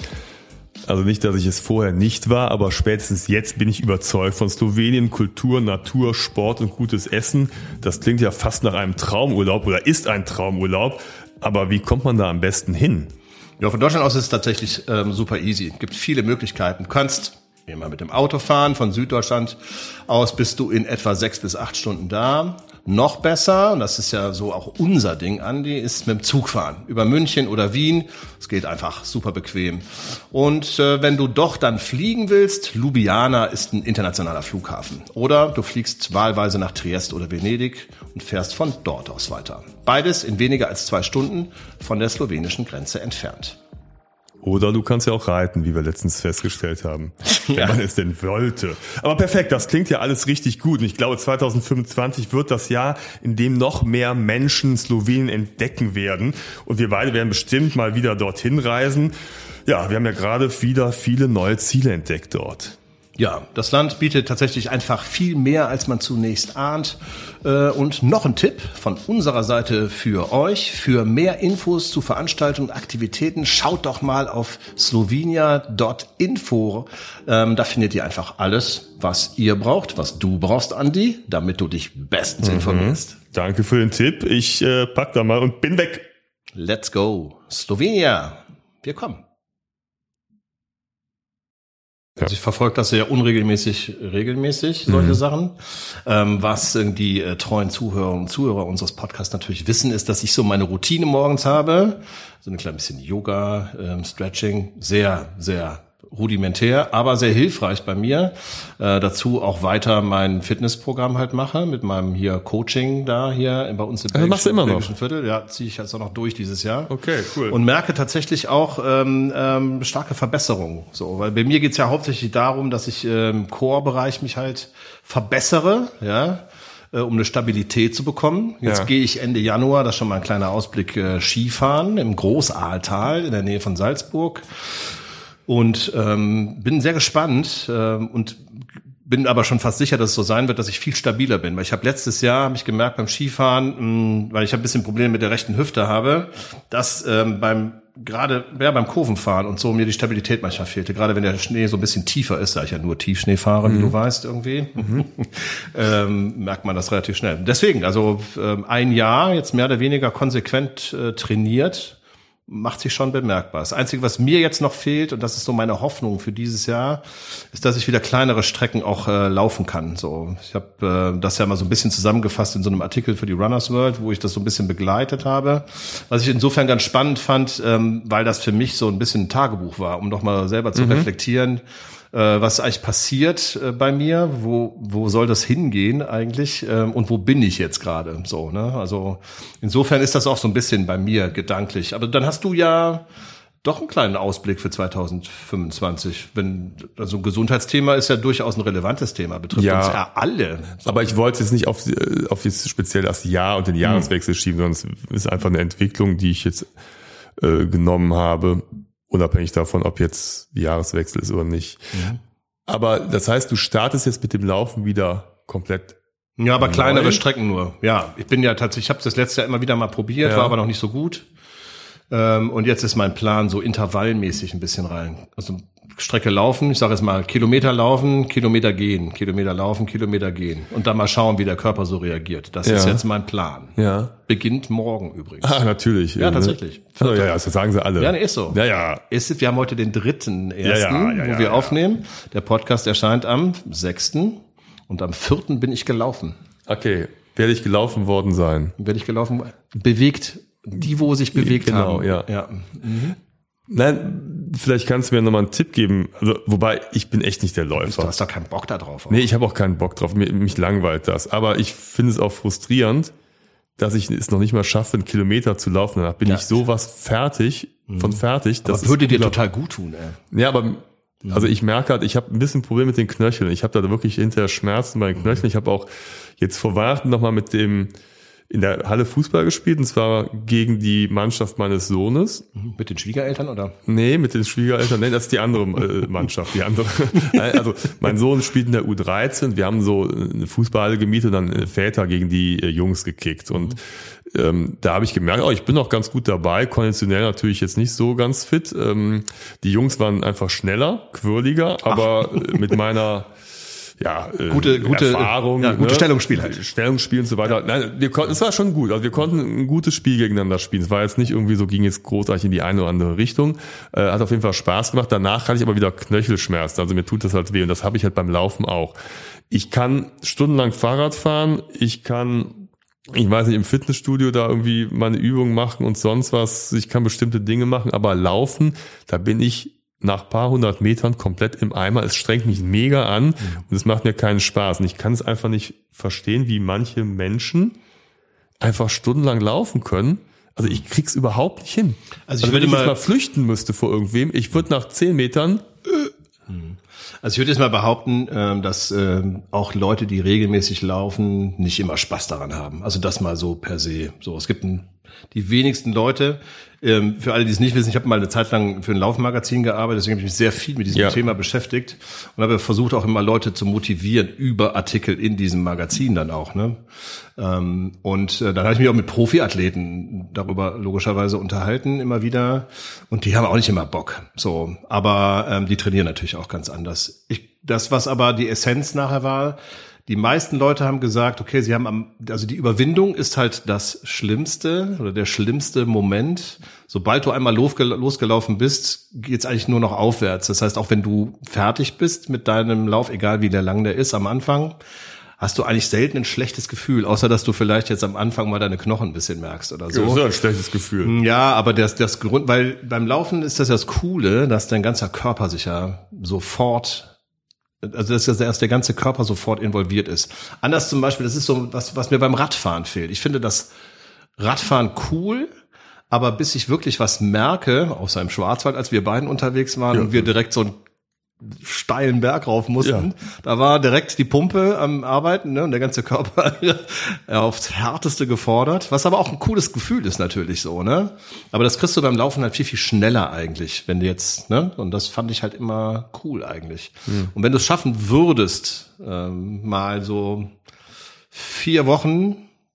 Also nicht, dass ich es vorher nicht war, aber spätestens jetzt bin ich überzeugt von Slowenien, Kultur, Natur, Sport und gutes Essen. Das klingt ja fast nach einem Traumurlaub oder ist ein Traumurlaub. Aber wie kommt man da am besten hin? Ja, von Deutschland aus ist es tatsächlich ähm, super easy. Es gibt viele Möglichkeiten. Du kannst immer mit dem Auto fahren. Von Süddeutschland aus bist du in etwa sechs bis acht Stunden da. Noch besser, und das ist ja so auch unser Ding, Andi, ist mit dem Zug fahren. Über München oder Wien. Es geht einfach super bequem. Und äh, wenn du doch dann fliegen willst, Ljubljana ist ein internationaler Flughafen. Oder du fliegst wahlweise nach Triest oder Venedig und fährst von dort aus weiter. Beides in weniger als zwei Stunden von der slowenischen Grenze entfernt. Oder du kannst ja auch reiten, wie wir letztens festgestellt haben, wenn ja. man es denn wollte. Aber perfekt, das klingt ja alles richtig gut. Und ich glaube, zweitausendfünfundzwanzig wird das Jahr, in dem noch mehr Menschen Slowenien entdecken werden. Und wir beide werden bestimmt mal wieder dorthin reisen. Ja, wir haben ja gerade wieder viele neue Ziele entdeckt dort. Ja, das Land bietet tatsächlich einfach viel mehr, als man zunächst ahnt. Und noch ein Tipp von unserer Seite für euch. Für mehr Infos zu Veranstaltungen und Aktivitäten, schaut doch mal auf slovenia Punkt info. Da findet ihr einfach alles, was ihr braucht, was du brauchst, Andi, damit du dich bestens mhm. informierst. Danke für den Tipp. Ich äh, pack da mal und bin weg. Let's go. Slowenia. Wir kommen. Also ich verfolge das sehr unregelmäßig, regelmäßig, solche mhm. Sachen. Ähm, was die äh, treuen Zuhörerinnen und Zuhörer unseres Podcasts natürlich wissen, ist, dass ich so meine Routine morgens habe. So ein klein bisschen Yoga, ähm, Stretching. Sehr, sehr rudimentär, aber sehr hilfreich bei mir. Äh, dazu auch weiter mein Fitnessprogramm halt mache mit meinem hier Coaching da hier bei uns im also machst du immer noch? Viertel. Ja, ziehe ich jetzt auch noch durch dieses Jahr. Okay, cool. Und merke tatsächlich auch ähm, ähm, starke Verbesserungen. So, weil bei mir geht's ja hauptsächlich darum, dass ich äh, im Core-Bereich mich halt verbessere, ja, äh, um eine Stabilität zu bekommen. Jetzt ja. gehe ich Ende Januar, das ist schon mal ein kleiner Ausblick, äh, Skifahren im Großahrtal in der Nähe von Salzburg. Und ähm, bin sehr gespannt ähm, und bin aber schon fast sicher, dass es so sein wird, dass ich viel stabiler bin. Weil ich habe letztes Jahr, habe ich gemerkt beim Skifahren, mh, weil ich ein bisschen Probleme mit der rechten Hüfte habe, dass ähm, beim gerade ja, beim Kurvenfahren und so mir die Stabilität manchmal fehlte. Gerade wenn der Schnee so ein bisschen tiefer ist, da ich ja nur Tiefschnee fahre, mhm. wie du weißt irgendwie, mhm. ähm, merkt man das relativ schnell. Deswegen, also ähm, ein Jahr jetzt mehr oder weniger konsequent äh, trainiert, macht sich schon bemerkbar. Das Einzige, was mir jetzt noch fehlt, und das ist so meine Hoffnung für dieses Jahr, ist, dass ich wieder kleinere Strecken auch äh, laufen kann. So, ich habe äh, das ja mal so ein bisschen zusammengefasst in so einem Artikel für die Runners World, wo ich das so ein bisschen begleitet habe. Was ich insofern ganz spannend fand, ähm, weil das für mich so ein bisschen ein Tagebuch war, um noch mal selber zu mhm. reflektieren, was ist eigentlich passiert äh, bei mir, wo wo soll das hingehen eigentlich ähm, und wo bin ich jetzt gerade so, ne? Also insofern ist das auch so ein bisschen bei mir gedanklich. Aber dann hast du ja doch einen kleinen Ausblick für zwanzig fünfundzwanzig. Wenn also ein Gesundheitsthema ist ja durchaus ein relevantes Thema, betrifft ja, uns ja alle. So. Aber ich wollte jetzt nicht auf auf jetzt speziell das Jahr und den Jahreswechsel hm. schieben, sondern es ist einfach eine Entwicklung, die ich jetzt äh, genommen habe. Unabhängig davon, ob jetzt Jahreswechsel ist oder nicht. Mhm. Aber das heißt, du startest jetzt mit dem Laufen wieder komplett. Ja, aber neu. Kleinere Strecken nur. Ja, ich bin ja tatsächlich, ich habe das letzte Jahr immer wieder mal probiert, ja. war aber noch nicht so gut. Ähm, und jetzt ist mein Plan so intervallmäßig ein bisschen rein. Also Strecke laufen, ich sage jetzt mal Kilometer laufen, Kilometer gehen, Kilometer laufen, Kilometer gehen. Und dann mal schauen, wie der Körper so reagiert. Das ja. ist jetzt mein Plan. Ja. Beginnt morgen übrigens. Ah, natürlich. Ja, tatsächlich. Also, ja, ja, das sagen sie alle. Ja, nee, ist so. Ja, ja. Ist, wir haben heute den dritten ersten, ja, ja, ja, wo ja, wir ja. aufnehmen. Der Podcast erscheint am sechsten Und am vierten bin ich gelaufen. Okay. Werde ich gelaufen worden sein? Werde ich gelaufen, bewegt, die, wo sich bewegt genau, haben. Genau, ja. ja. Mhm. Nein, vielleicht kannst du mir nochmal einen Tipp geben. Also, wobei, ich bin echt nicht der Läufer. Du hast doch keinen Bock da drauf. Auch. Nee, ich habe auch keinen Bock drauf. Mich, mich langweilt das. Aber ich finde es auch frustrierend, dass ich es noch nicht mal schaffe, einen Kilometer zu laufen. Danach bin ja. ich sowas fertig, mhm. von fertig. Das würde dir total gut tun, ey. Ja, aber also ich merke halt, ich habe ein bisschen Problem mit den Knöcheln. Ich habe da wirklich hinterher Schmerzen bei den Knöcheln. Ich habe auch jetzt vor Weihnachten nochmal mit dem in der Halle Fußball gespielt, und zwar gegen die Mannschaft meines Sohnes. Mit den Schwiegereltern, oder? Nee, mit den Schwiegereltern. Nee, das ist die andere äh, Mannschaft, die andere. Also mein Sohn spielt in der U dreizehn. Wir haben so eine Fußballhalle gemietet und dann Väter gegen die äh, Jungs gekickt. Und ähm, da habe ich gemerkt, oh, ich bin auch ganz gut dabei. Konditionell natürlich jetzt nicht so ganz fit. Ähm, die Jungs waren einfach schneller, quirliger, aber Ach. mit meiner ja, äh, gute, gute Erfahrung, ja, gute ne? Stellungsspiel halt. Stellungsspiel und so weiter. Nein, wir konnten, es war schon gut. Also wir konnten ein gutes Spiel gegeneinander spielen. Es war jetzt nicht irgendwie so, ging jetzt großartig in die eine oder andere Richtung. Äh, hat auf jeden Fall Spaß gemacht. Danach hatte ich aber wieder Knöchelschmerzen. Also mir tut das halt weh, und das habe ich halt beim Laufen auch. Ich kann stundenlang Fahrrad fahren. Ich kann, ich weiß nicht, im Fitnessstudio da irgendwie meine Übungen machen und sonst was. Ich kann bestimmte Dinge machen, aber laufen, da bin ich nach ein paar hundert Metern komplett im Eimer. Es strengt mich mega an, mhm. und es macht mir keinen Spaß. Und ich kann es einfach nicht verstehen, wie manche Menschen einfach stundenlang laufen können. Also ich krieg's überhaupt nicht hin. Also, ich also wenn ich mal, jetzt mal flüchten müsste vor irgendwem, ich würde nach zehn Metern... Also ich würde jetzt mal behaupten, dass auch Leute, die regelmäßig laufen, nicht immer Spaß daran haben. Also das mal so per se. So, es gibt ein, die wenigsten Leute, für alle, die es nicht wissen, ich habe mal eine Zeit lang für ein Laufmagazin gearbeitet, deswegen habe ich mich sehr viel mit diesem ja. Thema beschäftigt und habe versucht auch immer Leute zu motivieren über Artikel in diesem Magazin dann auch. Ne? Und dann habe ich mich auch mit Profiathleten darüber logischerweise unterhalten immer wieder, und die haben auch nicht immer Bock. So, aber ähm, die trainieren natürlich auch ganz anders. Ich, das, was aber die Essenz nachher war, die meisten Leute haben gesagt, okay, sie haben am, also die Überwindung ist halt das Schlimmste oder der schlimmste Moment. Sobald du einmal losgelaufen bist, geht's eigentlich nur noch aufwärts. Das heißt, auch wenn du fertig bist mit deinem Lauf, egal wie der lang der ist am Anfang, hast du eigentlich selten ein schlechtes Gefühl, außer dass du vielleicht jetzt am Anfang mal deine Knochen ein bisschen merkst oder so. Ja, das ist ja ein schlechtes Gefühl. Ja, aber das, das Grund, weil beim Laufen ist das ja das Coole, dass dein ganzer Körper sich ja sofort, also dass ja erst der ganze Körper sofort involviert ist. Anders zum Beispiel, das ist so was, was mir beim Radfahren fehlt. Ich finde das Radfahren cool, aber bis ich wirklich was merke, außer im Schwarzwald, als wir beiden unterwegs waren ja. und wir direkt so ein steilen Berg rauf mussten. Ja. Da war direkt die Pumpe am Arbeiten, ne, und der ganze Körper aufs Härteste gefordert, was aber auch ein cooles Gefühl ist natürlich so, ne? Aber das kriegst du beim Laufen halt viel, viel schneller eigentlich, wenn du jetzt, ne? Und das fand ich halt immer cool eigentlich. Mhm. Und wenn du es schaffen würdest, ähm, mal so vier Wochen,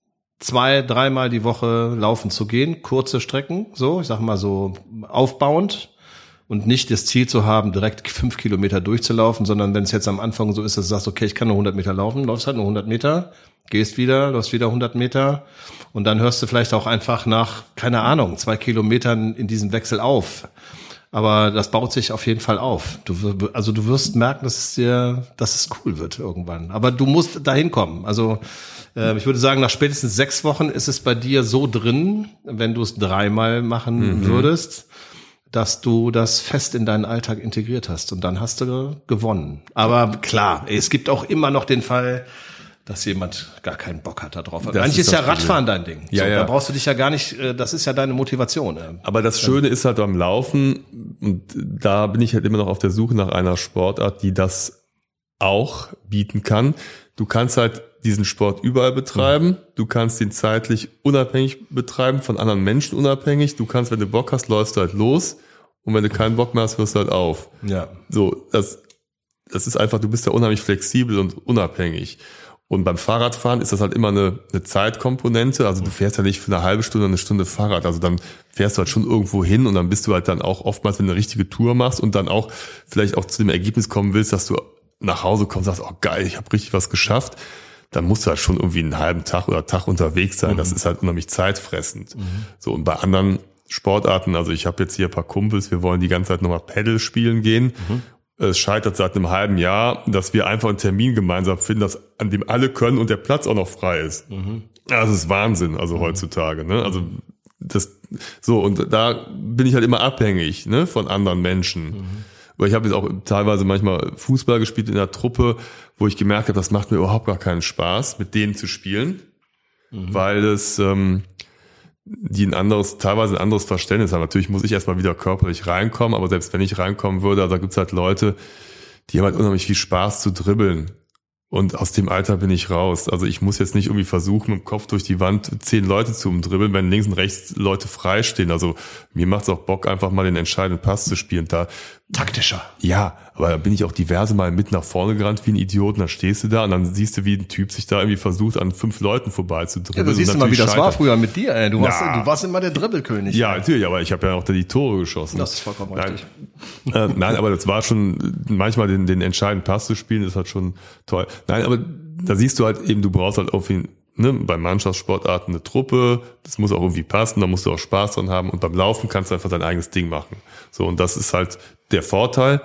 zwei, dreimal die Woche laufen zu gehen, kurze Strecken, so, ich sag mal so aufbauend, und nicht das Ziel zu haben, direkt fünf Kilometer durchzulaufen, sondern wenn es jetzt am Anfang so ist, dass du sagst, okay, ich kann nur hundert Meter laufen, läufst halt nur hundert Meter, gehst wieder, läufst wieder hundert Meter und dann hörst du vielleicht auch einfach nach, keine Ahnung, zwei Kilometern in diesem Wechsel auf. Aber das baut sich auf jeden Fall auf. Du, also du wirst merken, dass es dir, dass es cool wird irgendwann. Aber du musst dahin kommen. Also äh, ich würde sagen, nach spätestens sechs Wochen ist es bei dir so drin, wenn du es dreimal machen mhm. würdest, dass du das fest in deinen Alltag integriert hast und dann hast du gewonnen. Aber klar, es gibt auch immer noch den Fall, dass jemand gar keinen Bock hat da drauf. Das Eigentlich ist, ist ja Radfahren dein Ding. Ja, so, ja. Da brauchst du dich ja gar nicht, das ist ja deine Motivation. Aber das Schöne ist halt beim Laufen, und da bin ich halt immer noch auf der Suche nach einer Sportart, die das auch bieten kann. Du kannst halt diesen Sport überall betreiben. Du kannst ihn zeitlich unabhängig betreiben, von anderen Menschen unabhängig. Du kannst, wenn du Bock hast, läufst du halt los. Und wenn du keinen Bock mehr hast, hörst du halt auf. Ja. So, das, das ist einfach, du bist ja unheimlich flexibel und unabhängig. Und beim Fahrradfahren ist das halt immer eine, eine Zeitkomponente. Also du fährst ja nicht für eine halbe Stunde, eine Stunde Fahrrad. Also dann fährst du halt schon irgendwo hin und dann bist du halt dann auch oftmals, wenn du eine richtige Tour machst und dann auch vielleicht auch zu dem Ergebnis kommen willst, dass du nach Hause kommst und sagst, oh geil, ich habe richtig was geschafft. Dann musst du halt schon irgendwie einen halben Tag oder Tag unterwegs sein. Mhm. Das ist halt unheimlich zeitfressend. Mhm. So, und bei anderen Sportarten, also ich habe jetzt hier ein paar Kumpels, wir wollen die ganze Zeit nochmal Paddle spielen gehen. Mhm. Es scheitert seit einem halben Jahr, dass wir einfach einen Termin gemeinsam finden, dass, an dem alle können und der Platz auch noch frei ist. Mhm. Das ist Wahnsinn, also mhm. heutzutage. Ne? Also das so, und da bin ich halt immer abhängig, ne, von anderen Menschen. Mhm. Weil ich habe jetzt auch teilweise manchmal Fußball gespielt in der Truppe, wo ich gemerkt habe, das macht mir überhaupt gar keinen Spaß, mit denen zu spielen, mhm. weil es ähm, die ein anderes, teilweise ein anderes Verständnis haben. Natürlich muss ich erstmal wieder körperlich reinkommen, aber selbst wenn ich reinkommen würde, also da gibt's halt Leute, die haben halt unheimlich viel Spaß zu dribbeln. Und aus dem Alter bin ich raus. Also ich muss jetzt nicht irgendwie versuchen, mit dem Kopf durch die Wand zehn Leute zu umdribbeln, wenn links und rechts Leute freistehen. Also mir macht's auch Bock, einfach mal den entscheidenden Pass zu spielen. Da taktischer. Ja, aber da bin ich auch diverse Mal mit nach vorne gerannt wie ein Idiot. Und dann stehst du da und dann siehst du, wie ein Typ sich da irgendwie versucht, an fünf Leuten vorbei zu dribbeln. Ja, du siehst du mal, wie das scheitert. War früher mit dir. Ey. Du, warst, ja. du warst immer der Dribbelkönig. Ja, natürlich, aber ich habe ja auch da die Tore geschossen. Das ist vollkommen richtig. Nein, äh, nein, aber das war schon, manchmal den, den entscheidenden Pass zu spielen, ist halt schon toll. Nein, aber da siehst du halt eben, du brauchst halt irgendwie, ne, bei Mannschaftssportarten eine Truppe, das muss auch irgendwie passen, da musst du auch Spaß dran haben und beim Laufen kannst du einfach dein eigenes Ding machen. So, und das ist halt der Vorteil,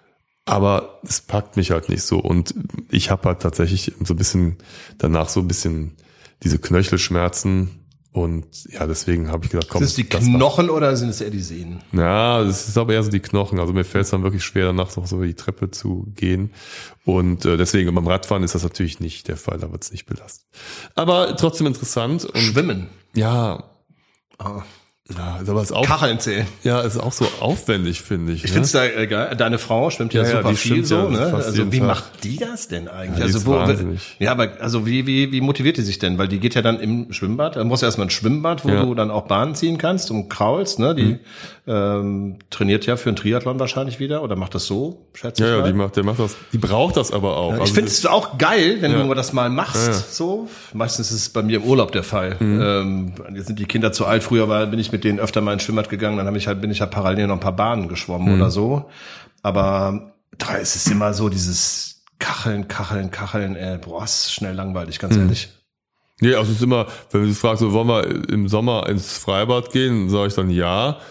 aber es packt mich halt nicht so und ich habe halt tatsächlich so ein bisschen danach so ein bisschen diese Knöchelschmerzen und ja, deswegen habe ich gedacht, komm. Sind es die Knochen oder sind es eher die Sehnen? Ja, es ist aber eher so die Knochen. Also mir fällt es dann wirklich schwer, danach noch so über die Treppe zu gehen. Und äh, deswegen beim Radfahren ist das natürlich nicht der Fall, da wird es nicht belastet. Aber trotzdem interessant. Und Schwimmen. Ja. Ah. Ja, ist aber ist auch, Kacheln zählen. Ja, ist auch so aufwendig, finde ich. Ich ne? finde es da äh, geil. Deine Frau schwimmt ja, ja super ja, viel so, ja, ne? Also wie Tag. Macht die das denn eigentlich? Ja, also wo, wahnsinnig. Ja, aber also wie wie wie motiviert die sich denn? Weil die geht ja dann im Schwimmbad. Da muss ja erstmal ein Schwimmbad, wo ja. du dann auch Bahnen ziehen kannst und kraulst, ne? Die mhm. ähm, trainiert ja für einen Triathlon wahrscheinlich wieder oder macht das so, schätze ja, ich ja, mal. die macht, der macht das. Die braucht das aber auch. Ja, ich also finde es auch geil, wenn ja. du das mal machst. Ja, ja. So, meistens ist es bei mir im Urlaub der Fall. Mhm. Ähm, jetzt sind die Kinder zu alt. Früher war, bin ich mit denen öfter mal ins Schwimmbad gegangen. Dann habe ich halt bin ich ja parallel noch ein paar Bahnen geschwommen mhm. oder so. Aber da ist es immer so dieses Kacheln, Kacheln, Kacheln. Äh, boah, ist schnell langweilig, ganz mhm. ehrlich. Nee, also es ist immer, wenn du fragst, so, wollen wir im Sommer ins Freibad gehen, sage ich dann ja.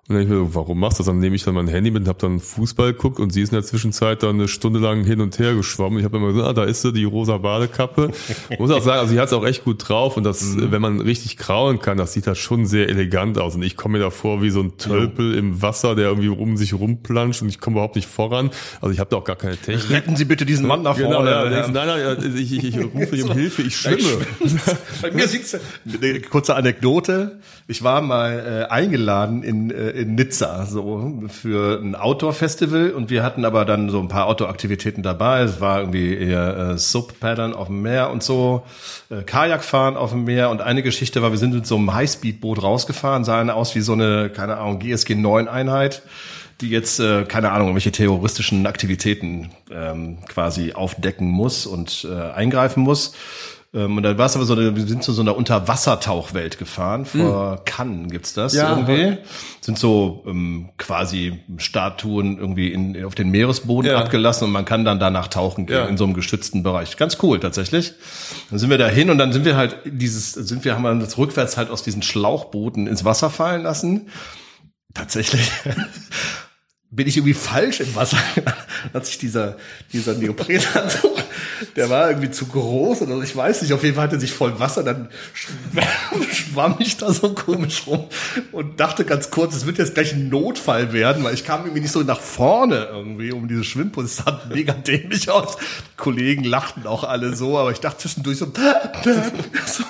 Und dann denke ich mir so, warum machst du das? Dann nehme ich dann mein Handy mit und habe dann Fußball geguckt und sie ist in der Zwischenzeit dann eine Stunde lang hin und her geschwommen. Ich habe immer gesagt, ah, da ist sie, die rosa Badekappe. Ich muss auch sagen, also sie hat es auch echt gut drauf und das, mhm. wenn man richtig kraulen kann, das sieht halt schon sehr elegant aus. Und ich komme mir da vor wie so ein Tölpel ja. im Wasser, der irgendwie um sich rumplanscht und ich komme überhaupt nicht voran. Also ich habe da auch gar keine Technik. Retten Sie bitte diesen Mann nach vorne. Genau, ja, ja. Nein, nein, ich, ich, ich rufe nicht um Hilfe, ich schwimme. Bei mir sieht's, eine kurze Anekdote. Ich war mal äh, eingeladen in, äh, in Nizza, so für ein Outdoor-Festival und wir hatten aber dann so ein paar Outdoor-Aktivitäten dabei. Es war irgendwie eher äh, Sub-Paddern auf dem Meer und so, äh, Kajakfahren auf dem Meer und eine Geschichte war, wir sind mit so einem Highspeed-Boot rausgefahren, sahen aus wie so eine, keine Ahnung, G S G neun Einheit, die jetzt, äh, keine Ahnung, welche terroristischen Aktivitäten ähm, quasi aufdecken muss und äh, eingreifen muss. Und dann war es aber so, wir sind zu so einer Unterwassertauchwelt gefahren. Vor mhm. Cannes gibt's das ja, irgendwie. Sind so ähm, quasi Statuen irgendwie in, auf den Meeresboden ja. abgelassen und man kann dann danach tauchen gehen ja. in so einem geschützten Bereich. Ganz cool tatsächlich. Dann sind wir da hin und dann sind wir halt dieses, sind wir haben wir uns rückwärts halt aus diesen Schlauchbooten ins Wasser fallen lassen. Tatsächlich. Bin ich irgendwie falsch im Wasser? Hat sich dieser, dieser Neoprenanzug, der war irgendwie zu groß oder ich weiß nicht, auf jeden Fall hatte sich voll Wasser, dann schwamm ich da so komisch rum und dachte ganz kurz, es wird jetzt gleich ein Notfall werden, weil ich kam irgendwie nicht so nach vorne irgendwie um diese Schwimmposition, das sah mega dämlich aus. Die Kollegen lachten auch alle so, aber ich dachte zwischendurch so, so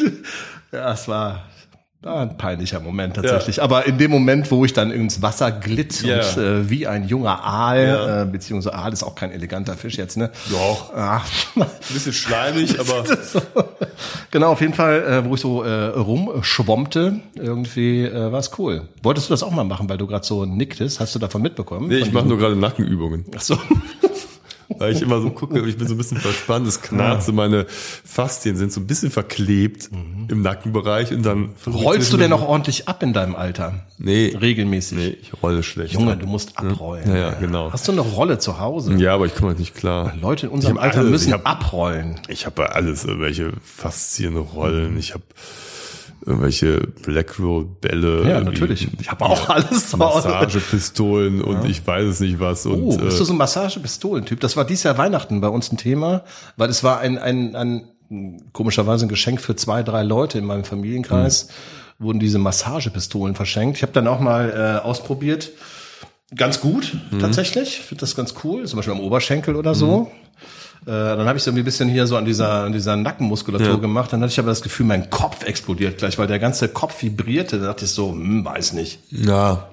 ja, es war, war ein peinlicher Moment tatsächlich. Ja. Aber in dem Moment, wo ich dann ins Wasser glitt ja. und äh, wie ein junger Aal, ja. äh, beziehungsweise Aal ist auch kein eleganter Fisch jetzt, ne? Doch. Ah. Ein bisschen schleimig, aber... so. Genau, auf jeden Fall, äh, wo ich so äh, rumschwommte, irgendwie äh, war es cool. Wolltest du das auch mal machen, weil du gerade so nicktest? Hast du davon mitbekommen? Nee, ich mache nur gerade Nackenübungen. Ach so. Weil ich immer so gucke, ich bin so ein bisschen verspannt, es knarzt, meine Faszien sind so ein bisschen verklebt mhm. im Nackenbereich und dann... Rollst du denn noch ordentlich ab in deinem Alter? Nee. Regelmäßig? Nee, ich rolle schlecht. Junge, ab. Du musst abrollen. Ja, ja, genau. Hast du eine Rolle zu Hause? Ja, aber ich komme halt nicht klar. Leute in unserem Alter alles. müssen ich hab, abrollen. Ich habe bei alles irgendwelche Faszienrollen, ich habe irgendwelche Blackroll-Bälle. Ja, natürlich. Ich habe auch alles zu Hause. Massagepistolen und ja. ich weiß es nicht was. Und, oh, bist du so ein Massagepistolentyp? Das war dieses Jahr Weihnachten bei uns ein Thema, weil es war ein, ein, ein komischerweise ein Geschenk für zwei, drei Leute in meinem Familienkreis, mhm. wurden diese Massagepistolen verschenkt. Ich habe dann auch mal äh, ausprobiert. Ganz gut, mhm. tatsächlich. Ich finde das ganz cool. Zum Beispiel am Oberschenkel oder so. Mhm. Äh, dann habe ich so ein bisschen hier so an dieser, an dieser Nackenmuskulatur ja. gemacht. Dann hatte ich aber das Gefühl, mein Kopf explodiert gleich, weil der ganze Kopf vibrierte. Da dachte ich so, hm, weiß nicht. Ja.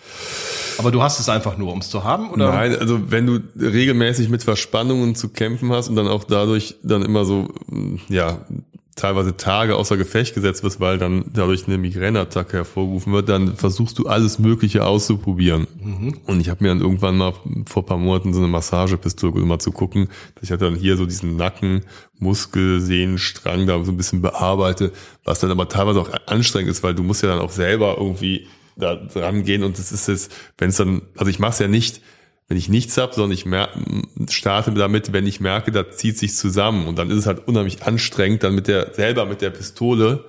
Aber du hast es einfach nur, um es zu haben, oder? Nein, also wenn du regelmäßig mit Verspannungen zu kämpfen hast und dann auch dadurch dann immer so, ja, teilweise Tage außer Gefecht gesetzt wirst, weil dann dadurch eine Migräneattacke hervorgerufen wird, dann versuchst du alles Mögliche auszuprobieren. Mhm. Und ich habe mir dann irgendwann mal vor ein paar Monaten so eine Massagepistole um mal zu gucken. Ich hatte dann hier so diesen Nacken, Muskel, Sehnenstrang da so ein bisschen bearbeite, was dann aber teilweise auch anstrengend ist, weil du musst ja dann auch selber irgendwie da dran gehen und das ist es, wenn es dann, also ich mache es ja nicht, wenn ich nichts habe, sondern ich mer- starte damit, wenn ich merke, da zieht sich zusammen und dann ist es halt unheimlich anstrengend, dann mit der selber mit der Pistole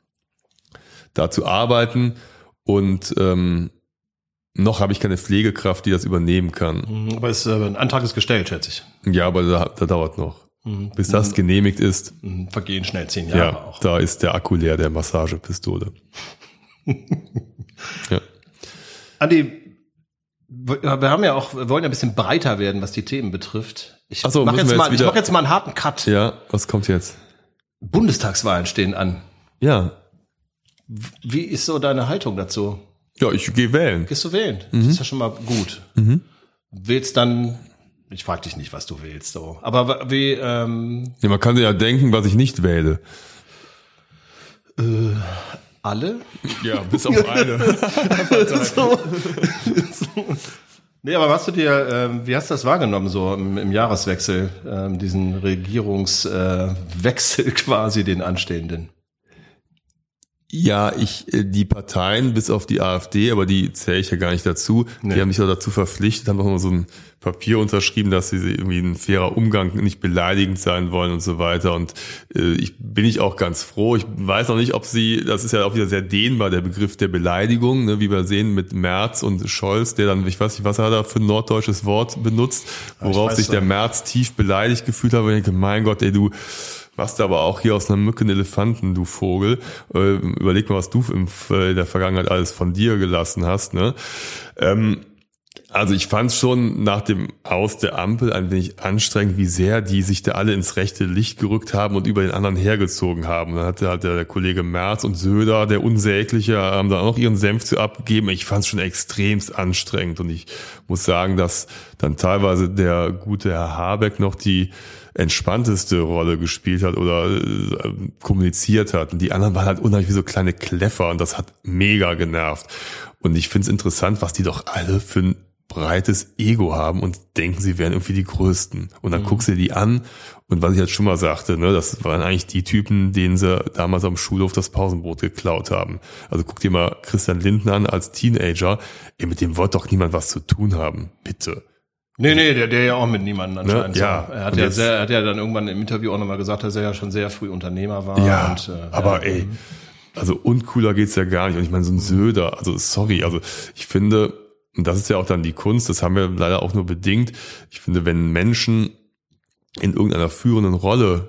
da zu arbeiten und ähm, noch habe ich keine Pflegekraft, die das übernehmen kann. Aber es, äh, ein Antrag ist gestellt, schätze ich. Ja, aber da, da dauert noch, mhm. bis das mhm. genehmigt ist. Vergehen schnell zehn Jahre ja, auch. Da ist der Akku leer der Massagepistole. ja. Andi, wir haben ja auch, wir wollen ja ein bisschen breiter werden, was die Themen betrifft. Ich so, mache jetzt, jetzt, ich mach jetzt mal einen harten Cut. Ja, was kommt jetzt? Bundestagswahlen stehen an. Ja. Wie ist so deine Haltung dazu? Ja, ich gehe wählen. Gehst du wählen? Mhm. Das ist ja schon mal gut. Mhm. Wählst dann, ich frage dich nicht, was du wählst, so. Aber wie, ähm. Ja, man kann ja denken, was ich nicht wähle. Äh, alle? Ja, bis auf eine. so. Nee, aber hast du dir, ähm, wie hast du das wahrgenommen so im, im Jahreswechsel, ähm, diesen Regierungswechsel äh, quasi, den anstehenden? Ja, ich die Parteien bis auf die AfD, aber die zähle ich ja gar nicht dazu, nee. Die haben mich auch dazu verpflichtet, haben auch mal so ein Papier unterschrieben, dass sie irgendwie ein fairer Umgang, nicht beleidigend sein wollen und so weiter. Und äh, ich bin ich auch ganz froh. Ich weiß noch nicht, ob sie, das ist ja auch wieder sehr dehnbar, der Begriff der Beleidigung, ne, wie wir sehen mit Merz und Scholz, der dann, ich weiß nicht, was er da für ein norddeutsches Wort benutzt, worauf sich der Merz tief beleidigt gefühlt hat, und ich denke, mein Gott, ey, du machst aber auch hier aus einer Mücke einen Elefanten, du Vogel. Äh, überleg mal, was du in der Vergangenheit alles von dir gelassen hast. Ne? Ähm, also ich fand schon nach dem Aus der Ampel ein wenig anstrengend, wie sehr die sich da alle ins rechte Licht gerückt haben und über den anderen hergezogen haben. Dann hatte halt der Kollege Merz und Söder, der Unsägliche, haben da auch ihren Senf zu abgegeben. Ich fand es schon extremst anstrengend und ich muss sagen, dass dann teilweise der gute Herr Habeck noch die entspannteste Rolle gespielt hat oder äh, kommuniziert hat. Und die anderen waren halt unheimlich wie so kleine Kläffer und das hat mega genervt. Und ich finde es interessant, was die doch alle für ein breites Ego haben und denken, sie wären irgendwie die Größten. Und dann mhm. guckst du die an und was ich jetzt schon mal sagte, ne, das waren eigentlich die Typen, denen sie damals am Schulhof das Pausenbrot geklaut haben. Also guck dir mal Christian Lindner an als Teenager. Ey, mit dem wollte doch niemand was zu tun haben. Bitte. Nee, nee, der, der ja auch mit niemandem anscheinend. Ne? Ja. So. Er hat ja, sehr, er hat ja dann irgendwann im Interview auch nochmal gesagt, dass er ja schon sehr früh Unternehmer war. Ja, und, äh, aber ja, ey, also uncooler geht's ja gar nicht. Und ich meine, so ein Söder, also sorry, also ich finde, und das ist ja auch dann die Kunst, das haben wir leider auch nur bedingt, ich finde, wenn Menschen in irgendeiner führenden Rolle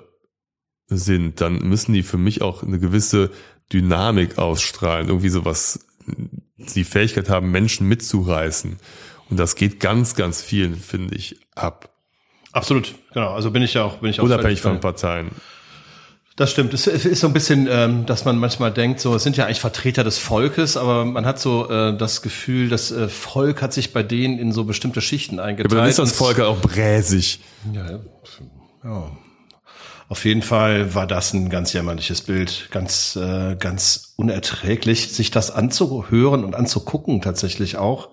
sind, dann müssen die für mich auch eine gewisse Dynamik ausstrahlen, irgendwie sowas, die Fähigkeit haben, Menschen mitzureißen. Und das geht ganz, ganz vielen, finde ich, ab. Absolut, genau. Also bin ich ja auch, bin ich auch unabhängig von Parteien. Das stimmt. Es ist so ein bisschen, ähm, dass man manchmal denkt, so, es sind ja eigentlich Vertreter des Volkes, aber man hat so äh, das Gefühl, das äh, Volk hat sich bei denen in so bestimmte Schichten eingeteilt. Ja, aber dann ist das Volk auch bräsig. Ja, ja. Ja. Auf jeden Fall war das ein ganz jämmerliches Bild, ganz, äh, ganz unerträglich, sich das anzuhören und anzugucken tatsächlich auch.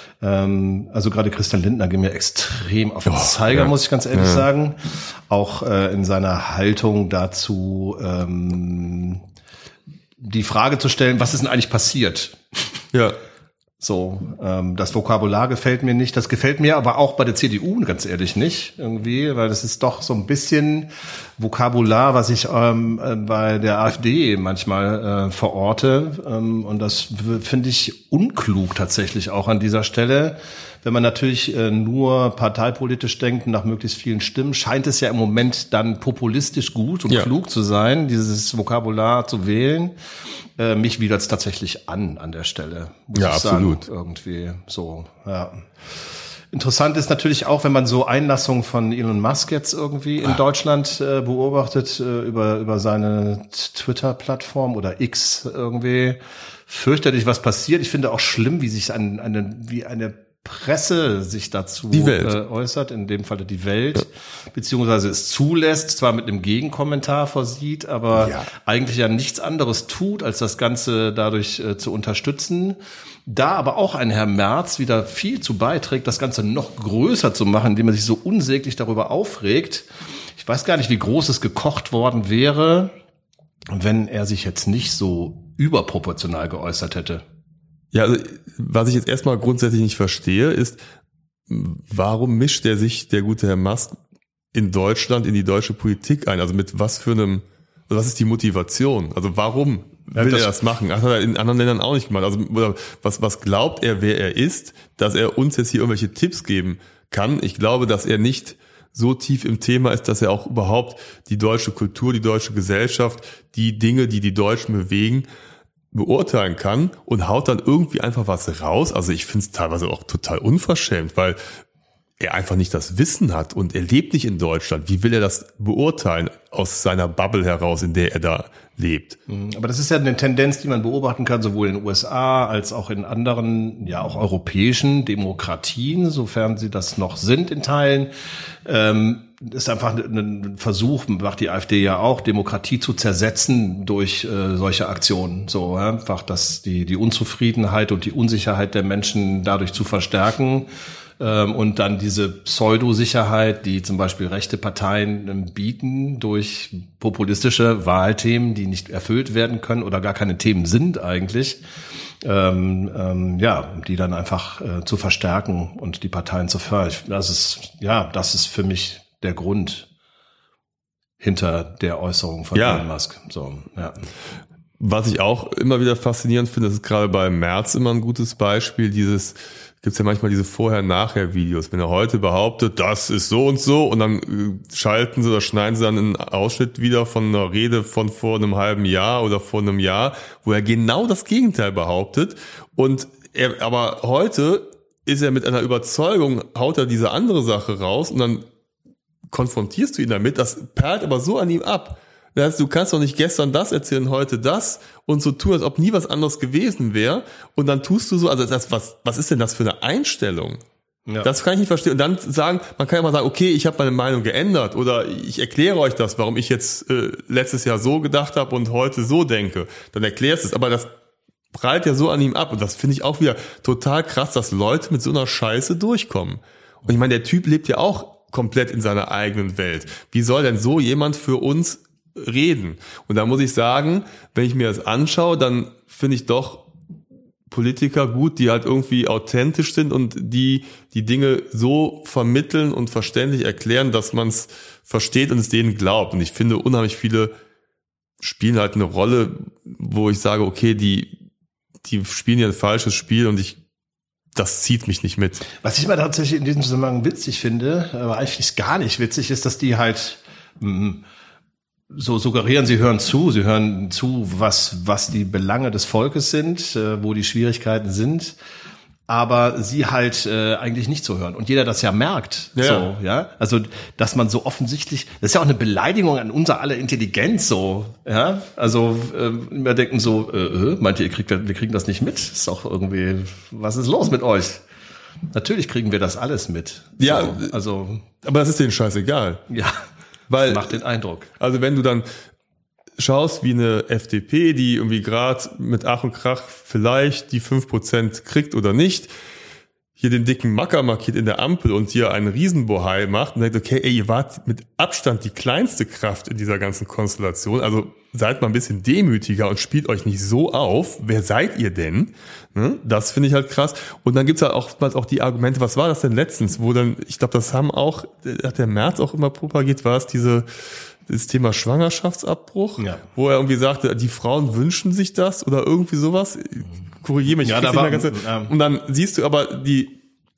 Also gerade Christian Lindner ging mir extrem auf den oh, Zeiger, ja. muss ich ganz ehrlich ja. sagen. Auch äh, in seiner Haltung dazu, ähm, die Frage zu stellen, was ist denn eigentlich passiert? Ja. So, ähm, das Vokabular gefällt mir nicht. Das gefällt mir aber auch bei der C D U ganz ehrlich nicht irgendwie, weil das ist doch so ein bisschen Vokabular, was ich ähm, bei der AfD manchmal äh, verorte. Ähm, und das finde ich unklug tatsächlich auch an dieser Stelle. Wenn man natürlich äh, nur parteipolitisch denkt, nach möglichst vielen Stimmen, scheint es ja im Moment dann populistisch gut und ja. klug zu sein, dieses Vokabular zu wählen. Äh, mich widert's tatsächlich an an der Stelle, muss ja, ich absolut. sagen. Irgendwie so, ja. Interessant ist natürlich auch, wenn man so Einlassungen von Elon Musk jetzt irgendwie in ah. Deutschland äh, beobachtet, äh, über über seine Twitter-Plattform oder X irgendwie, fürchterlich, was passiert. Ich finde auch schlimm, wie sich eine, eine wie eine Presse sich dazu äh, äußert, in dem Falle die Welt, ja. beziehungsweise es zulässt, zwar mit einem Gegenkommentar versieht, aber ja. eigentlich ja nichts anderes tut, als das Ganze dadurch äh, zu unterstützen. Da aber auch ein Herr Merz wieder viel zu beiträgt, das Ganze noch größer zu machen, indem er sich so unsäglich darüber aufregt. Ich weiß gar nicht, wie groß es gekocht worden wäre, wenn er sich jetzt nicht so überproportional geäußert hätte. Ja, also, was ich jetzt erstmal grundsätzlich nicht verstehe, ist, warum mischt er sich, der gute Herr Musk, in Deutschland, in die deutsche Politik ein? Also mit was für einem, also was ist die Motivation? Also warum will ja, das er das machen? Das hat er in anderen Ländern auch nicht gemacht. Also oder was, was glaubt er, wer er ist, dass er uns jetzt hier irgendwelche Tipps geben kann? Ich glaube, dass er nicht so tief im Thema ist, dass er auch überhaupt die deutsche Kultur, die deutsche Gesellschaft, die Dinge, die die Deutschen bewegen, beurteilen kann und haut dann irgendwie einfach was raus. Also ich finde es teilweise auch total unverschämt, weil er einfach nicht das Wissen hat und er lebt nicht in Deutschland. Wie will er das beurteilen aus seiner Bubble heraus, in der er da lebt? Aber das ist ja eine Tendenz, die man beobachten kann, sowohl in den U S A als auch in anderen, ja auch europäischen Demokratien, sofern sie das noch sind in Teilen. Ähm, ist einfach ein Versuch, macht die AfD ja auch, Demokratie zu zersetzen durch äh, solche Aktionen. So ja? Einfach, dass die die Unzufriedenheit und die Unsicherheit der Menschen dadurch zu verstärken. Ähm, und dann diese Pseudosicherheit, die zum Beispiel rechte Parteien ähm, bieten durch populistische Wahlthemen, die nicht erfüllt werden können oder gar keine Themen sind eigentlich. Ähm, ähm, ja, die dann einfach äh, zu verstärken und die Parteien zu fördern. Das ist, ja, das ist für mich der Grund hinter der Äußerung von ja. Elon Musk. So, ja. Was ich auch immer wieder faszinierend finde, das ist gerade bei Merz immer ein gutes Beispiel, dieses, gibt's ja manchmal diese Vorher-Nachher-Videos, wenn er heute behauptet, das ist so und so, und dann äh, schalten sie oder schneiden sie dann einen Ausschnitt wieder von einer Rede von vor einem halben Jahr oder vor einem Jahr, wo er genau das Gegenteil behauptet, und er, aber heute ist er mit einer Überzeugung, haut er diese andere Sache raus, und dann konfrontierst du ihn damit, das perlt aber so an ihm ab. Das heißt, du kannst doch nicht gestern das erzählen, heute das und so tun, als ob nie was anderes gewesen wäre, und dann tust du so, also das, was, was ist denn das für eine Einstellung? Ja. Das kann ich nicht verstehen. Und dann sagen, man kann ja mal sagen, okay, ich habe meine Meinung geändert, oder ich erkläre euch das, warum ich jetzt äh, letztes Jahr so gedacht habe und heute so denke. Dann erklärst du es, aber das prallt ja so an ihm ab, und das finde ich auch wieder total krass, dass Leute mit so einer Scheiße durchkommen. Und ich meine, der Typ lebt ja auch komplett in seiner eigenen Welt. Wie soll denn so jemand für uns reden? Und da muss ich sagen, wenn ich mir das anschaue, dann finde ich doch Politiker gut, die halt irgendwie authentisch sind und die die Dinge so vermitteln und verständlich erklären, dass man es versteht und es denen glaubt. Und ich finde, unheimlich viele spielen halt eine Rolle, wo ich sage, okay, die die spielen ja ein falsches Spiel, und ich das zieht mich nicht mit. Was ich mal tatsächlich in diesem Zusammenhang witzig finde, aber eigentlich gar nicht witzig, ist, dass die halt mh, so suggerieren, sie hören zu, sie hören zu, was was die Belange des Volkes sind, äh, wo die Schwierigkeiten sind, aber sie halt äh, eigentlich nicht so hören. Und jeder das ja merkt, ja. so, ja, also dass man so offensichtlich, das ist ja auch eine Beleidigung an unser aller Intelligenz, so, ja, also äh, wir denken so, äh, meint ihr, ihr kriegt, wir kriegen das nicht mit? Ist doch irgendwie, was ist los mit euch? Natürlich kriegen wir das alles mit. Ja, so, also, aber das ist denen scheißegal. Ja. Weil, macht den Eindruck. Also wenn du dann schaust, wie eine F D P, die irgendwie gerade mit Ach und Krach vielleicht die fünf Prozent kriegt oder nicht, hier den dicken Macker markiert in der Ampel und hier einen Riesenbohai macht und sagt, okay, ey, ihr wart mit Abstand die kleinste Kraft in dieser ganzen Konstellation, also seid mal ein bisschen demütiger und spielt euch nicht so auf. Wer seid ihr denn? Ne? Das finde ich halt krass. Und dann gibt's halt oftmals auch die Argumente, was war das denn letztens, wo dann, ich glaube, das haben auch, hat der Merz auch immer propagiert, war es diese, das Thema Schwangerschaftsabbruch, ja. Wo er irgendwie sagte, die Frauen wünschen sich das oder irgendwie sowas. Korrigiere mich. Ja, ich da war, ganze, ja. Und dann siehst du aber die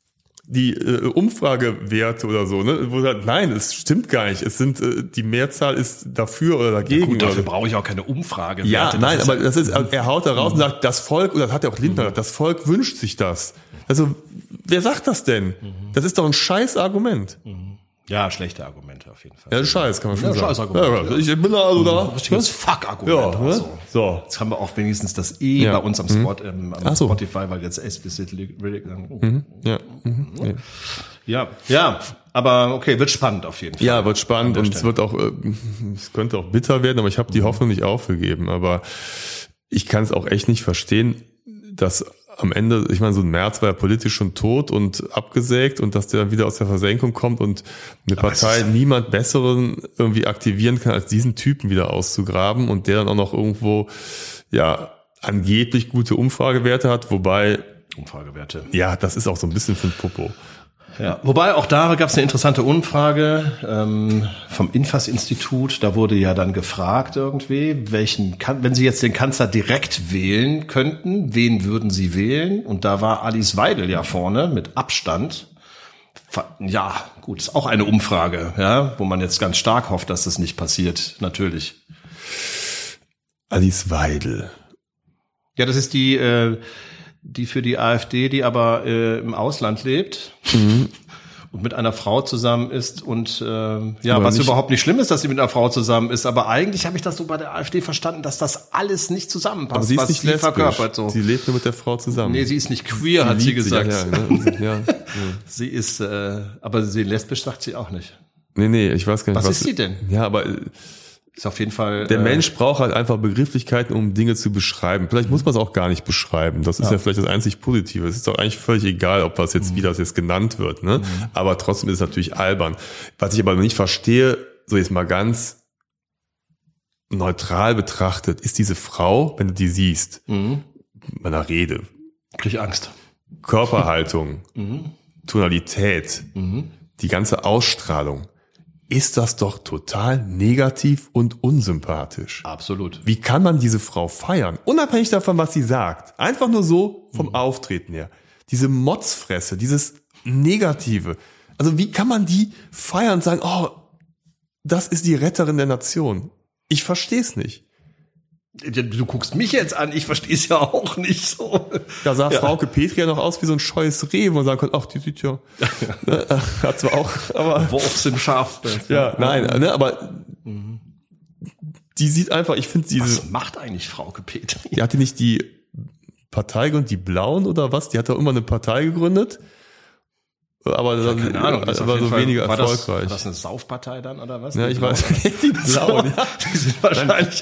die äh, Umfragewerte oder so, ne, wo sagt, nein, es stimmt gar nicht. Es sind äh, die Mehrzahl ist dafür oder dagegen. Ja, gut, dafür also, brauche ich auch keine Umfragewerte. Ja, das nein, ist aber ja, das ist, er haut da raus und sagt, das Volk, oder das hat ja auch Lindner, das Volk wünscht sich das. Also, wer sagt das denn? Das ist doch ein scheiß Argument. Ja, schlechte Argumente auf jeden Fall. Ja, Scheiß, kann man schon ja, sagen. Scheiß Argument, ja, ich bin da also da. Richtiges Fuck-Argument. Ja, ne? So. so. Jetzt haben wir auch wenigstens das E Ja. bei uns am, Spot, ähm, am Ach so. Spotify, weil jetzt explicit lyric. Mhm. Ja. Mhm. Ja. Ja, ja, aber okay, wird spannend auf jeden Fall. Ja, wird spannend An und der es wird auch, äh, es könnte auch bitter werden, aber ich habe die Hoffnung nicht aufgegeben. Aber ich kann es auch echt nicht verstehen, dass am Ende, ich meine, so ein Merz war ja politisch schon tot und abgesägt, und dass der dann wieder aus der Versenkung kommt und eine Aber Partei es ist- niemand Besseren irgendwie aktivieren kann, als diesen Typen wieder auszugraben, und der dann auch noch irgendwo, ja, angeblich gute Umfragewerte hat, wobei, Umfragewerte. ja, das ist auch so ein bisschen für ein Popo. Ja, wobei auch da gab es eine interessante Umfrage ähm, vom Infas-Institut. Da wurde ja dann gefragt irgendwie, welchen, kan- wenn Sie jetzt den Kanzler direkt wählen könnten, wen würden Sie wählen? Und da war Alice Weidel ja vorne mit Abstand. Fa- Ja, gut, ist auch eine Umfrage, ja, wo man jetzt ganz stark hofft, dass das nicht passiert, natürlich. Alice Weidel. Ja, das ist die, äh, die für die AfD, die aber äh, im Ausland lebt und mit einer Frau zusammen ist und äh, ja, Aber was nicht- überhaupt nicht schlimm ist, dass sie mit einer Frau zusammen ist, aber eigentlich habe ich das so bei der AfD verstanden, dass das alles nicht zusammenpasst, Aber sie ist was nicht sie lesbisch. verkörpert. So. Sie lebt nur mit der Frau zusammen. Nee, sie ist nicht queer, hat sie liebt sich, gesagt. Ja, ja, ja, ja. Sie ist, äh, aber sie lesbisch sagt sie auch nicht. Nee, nee, ich weiß gar nicht, Was ist sie denn? Ja, aber äh, ist auf jeden Fall... Der äh, Mensch braucht halt einfach Begrifflichkeiten, um Dinge zu beschreiben. Vielleicht muss man es auch gar nicht beschreiben. Das ist ja, ja vielleicht das einzig Positive. Es ist doch eigentlich völlig egal, ob das jetzt, mhm. wie das jetzt genannt wird, ne? Mhm. Aber trotzdem ist es natürlich albern. Was ich aber nicht verstehe, so jetzt mal ganz neutral betrachtet, ist diese Frau, wenn du die siehst, mhm. bei einer Rede. Krieg ich Angst. Körperhaltung, mhm. Tonalität, mhm. die ganze Ausstrahlung. Ist das doch total negativ und unsympathisch. Absolut. Wie kann man diese Frau feiern? Unabhängig davon, was sie sagt. Einfach nur so vom mhm. Auftreten her. Diese Motzfresse, dieses Negative. Also wie kann man die feiern und sagen, oh, das ist die Retterin der Nation? Ich verstehe es nicht. Du guckst mich jetzt an, ich verstehe es ja auch nicht so. Da sah ja. Frauke Petri ja noch aus wie so ein scheues Reh, wo man sagen konnte, ach, die sieht ja, ne, hat zwar auch, aber... Wurfs im Schafbild. Ja, nein, ne, aber mhm. die sieht einfach, ich finde diese... Was macht eigentlich Frauke Petri? Die hatte nicht die Partei gegründet, die Blauen oder was? Die hat doch immer eine Partei gegründet. Aber dann, ja, keine Ahnung, das aber so Fall, weniger war erfolgreich. Das, war das eine Saufpartei dann oder was? Ja, ich weiß nicht. Die Blauen, ja. Die sind wahrscheinlich...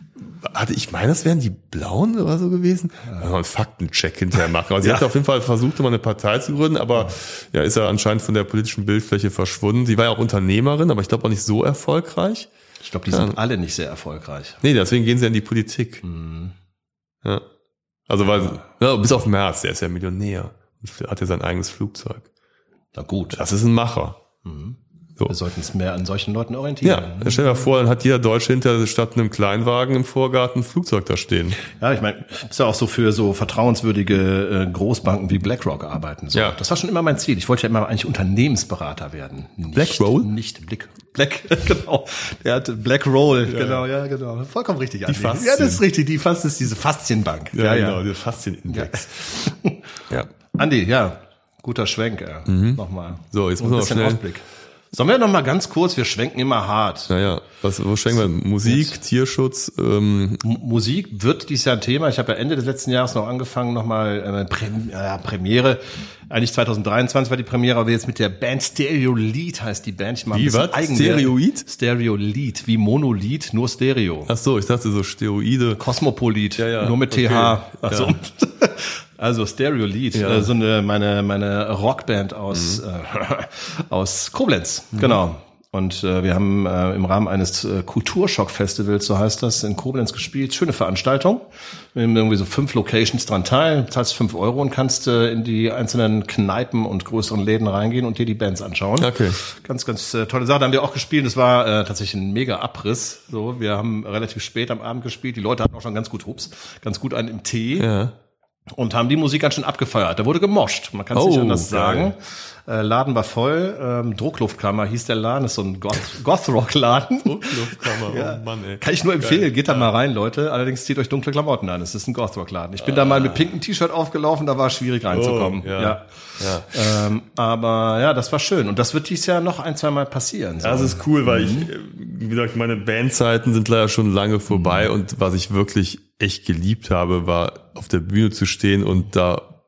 Hatte ich meine, das wären die Blauen oder so gewesen. Ja. Mal einen Faktencheck hinterher machen. Also sie ja. hat auf jeden Fall versucht, immer eine Partei zu gründen, aber ja, ist ja anscheinend von der politischen Bildfläche verschwunden. Sie war ja auch Unternehmerin, aber ich glaube auch nicht so erfolgreich. Ich glaube, die ja. sind alle nicht sehr erfolgreich. Nee, deswegen gehen sie in die Politik. Mhm. Ja. Also weil, ja. Ja, bis auf Merz, der ist ja Millionär und hat ja sein eigenes Flugzeug. Na gut. Das ist ein Macher. Mhm. So. Wir sollten uns mehr an solchen Leuten orientieren. Ja, stell dir mal vor, dann hat jeder Deutsche hinter statt einem Kleinwagen im Vorgarten ein Flugzeug da stehen. Ja, ich meine, ist ja auch so für so vertrauenswürdige äh, Großbanken wie BlackRock arbeiten. So. Ja. Das war schon immer mein Ziel. Ich wollte ja immer eigentlich Unternehmensberater werden. Nicht, BlackRoll? Nicht Black, Black, genau. Der hat BlackRoll, ja. genau, ja, genau. Vollkommen richtig. Die Faszien. Ja, das ist richtig. Die Faszien ist diese Faszienbank. Ja, ja, genau, der Faszienindex. Ja. ja. Andi, ja, guter Schwenk, ja. Mhm. Nochmal. So, jetzt müssen wir noch schnell. Ausblick. Sollen wir noch mal ganz kurz, wir schwenken immer hart. Naja, was, wo schwenken wir? Musik, jetzt. Tierschutz? Ähm. M- Musik wird dieses Jahr ein Thema. Ich habe ja Ende des letzten Jahres noch angefangen, nochmal äh, Prem- äh, Premiere. Eigentlich zwanzig dreiundzwanzig war die Premiere, aber jetzt mit der Band Stereolith heißt die Band. Ich mach wie, was? Stereoid? Stereolith, wie Monolith, nur Stereo. Ach so, ich dachte so Steroide. Kosmopolit, ja, ja. nur mit okay. T H. Ach so. Ja. Also Stereolith, ja. äh, so eine meine meine Rockband aus mhm. äh, aus Koblenz, mhm. genau. Und äh, wir haben äh, im Rahmen eines äh, Kulturschock-Festivals, so heißt das, in Koblenz gespielt. Schöne Veranstaltung. Wir haben irgendwie so fünf Locations dran teil, zahlst fünf Euro und kannst äh, in die einzelnen Kneipen und größeren Läden reingehen und dir die Bands anschauen. Okay. Ganz, ganz äh, tolle Sache. Da haben wir auch gespielt. Das war äh, tatsächlich ein mega Abriss. So, wir haben relativ spät am Abend gespielt. Die Leute hatten auch schon ganz gut Hups, ganz gut einen im Tee. Ja. Und haben die Musik ganz schön abgefeiert. Da wurde gemoscht. Man kann es oh, nicht anders geil. sagen. Äh, Laden war voll. Ähm, Druckluftkammer hieß der Laden. Das ist so ein Goth- Goth-Rock-Laden. Druckluftkammer, ja. oh Mann, ey. Kann ich nur empfehlen. Geil. Geht da ja. mal rein, Leute. Allerdings zieht euch dunkle Klamotten an. Es ist ein Goth-Rock-Laden. Ich bin ah. da mal mit pinkem T-Shirt aufgelaufen. Da war es schwierig reinzukommen. Oh, ja. ja. ja. Ähm, aber ja, das war schön. Und das wird dieses Jahr noch ein, zwei Mal passieren. So. Ja, das ist cool, weil mhm. ich, wie gesagt, meine Bandzeiten sind leider schon lange vorbei. Mhm. Und was ich wirklich echt geliebt habe, war auf der Bühne zu stehen und da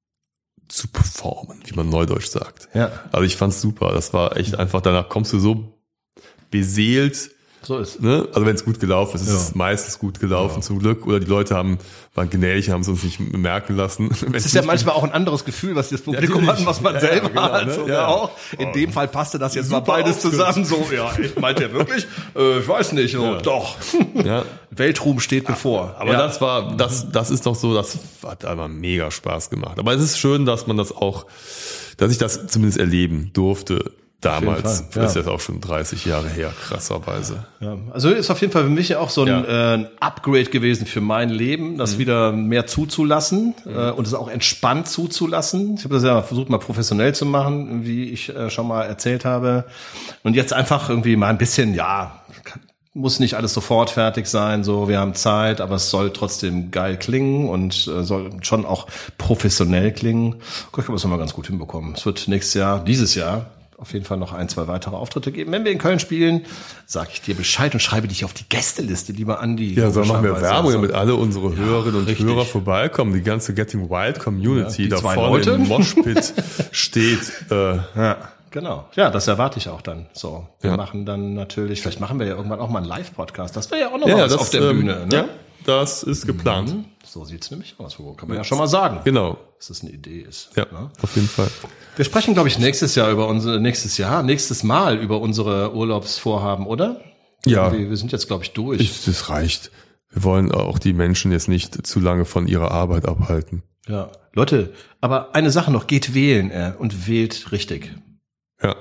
zu performen, wie man neudeutsch sagt. Ja. Also ich fand's super. Das war echt einfach, danach kommst du so beseelt. So ist. Ne? Also wenn es gut gelaufen ist, ja. ist es meistens gut gelaufen, ja. zum Glück. Oder die Leute haben waren gnädig, haben es uns nicht merken lassen. Es ist ja manchmal auch ein anderes Gefühl, was das Publikum ja, hat und was man ja, selber ja, genau, hat. Ne? So, ja. Auch. In oh. dem Fall passte das jetzt Super mal beides zusammen. So, ja, ich meinte ja wirklich, äh, ich weiß nicht, so, ja. doch. Ja. Weltruhm steht bevor. Aber ja. das war, das, das ist doch so, das hat einfach mega Spaß gemacht. Aber es ist schön, dass man das auch, dass ich das zumindest erleben durfte. Damals, ja. ist jetzt auch schon dreißig Jahre her, krasserweise. Ja. Also ist auf jeden Fall für mich auch so ein, ja. äh, ein Upgrade gewesen für mein Leben, das mhm. wieder mehr zuzulassen mhm. äh, und es auch entspannt zuzulassen. Ich habe das ja versucht, mal professionell zu machen, wie ich äh, schon mal erzählt habe. Und jetzt einfach irgendwie mal ein bisschen, ja, muss nicht alles sofort fertig sein, so, wir haben Zeit, aber es soll trotzdem geil klingen und äh, soll schon auch professionell klingen. Ich glaube, das haben wir ganz gut hinbekommen. Es wird nächstes Jahr, dieses Jahr, auf jeden Fall noch ein, zwei weitere Auftritte geben. Wenn wir in Köln spielen, sage ich dir Bescheid und schreibe dich auf die Gästeliste, lieber Andi. Ja, so machen wir Werbung, damit alle unsere Hörerinnen ja, und richtig. Hörer vorbeikommen. Die ganze Getting Wild Community ja, da zwei vorne Leute. im Moshpit steht. Äh, ja. Genau. Ja, das erwarte ich auch dann. So, wir Ja. machen dann natürlich, vielleicht machen wir ja irgendwann auch mal einen Live-Podcast. Das wäre ja auch noch Ja, mal was das, auf der ähm, Bühne. Ne? Ja, das ist geplant. Mhm. So sieht's nämlich aus. Wo kann man ja schon mal sagen, Genau. dass das eine Idee ist. Ja, Ne? auf jeden Fall. Wir sprechen, glaube ich, nächstes Jahr über unsere, nächstes Jahr, nächstes Mal über unsere Urlaubsvorhaben, oder? Ja. Wir, wir sind jetzt, glaube ich, durch. Ich, das reicht. Wir wollen auch die Menschen jetzt nicht zu lange von ihrer Arbeit abhalten. Ja. Leute, aber eine Sache noch, geht wählen äh, und wählt richtig. Ja.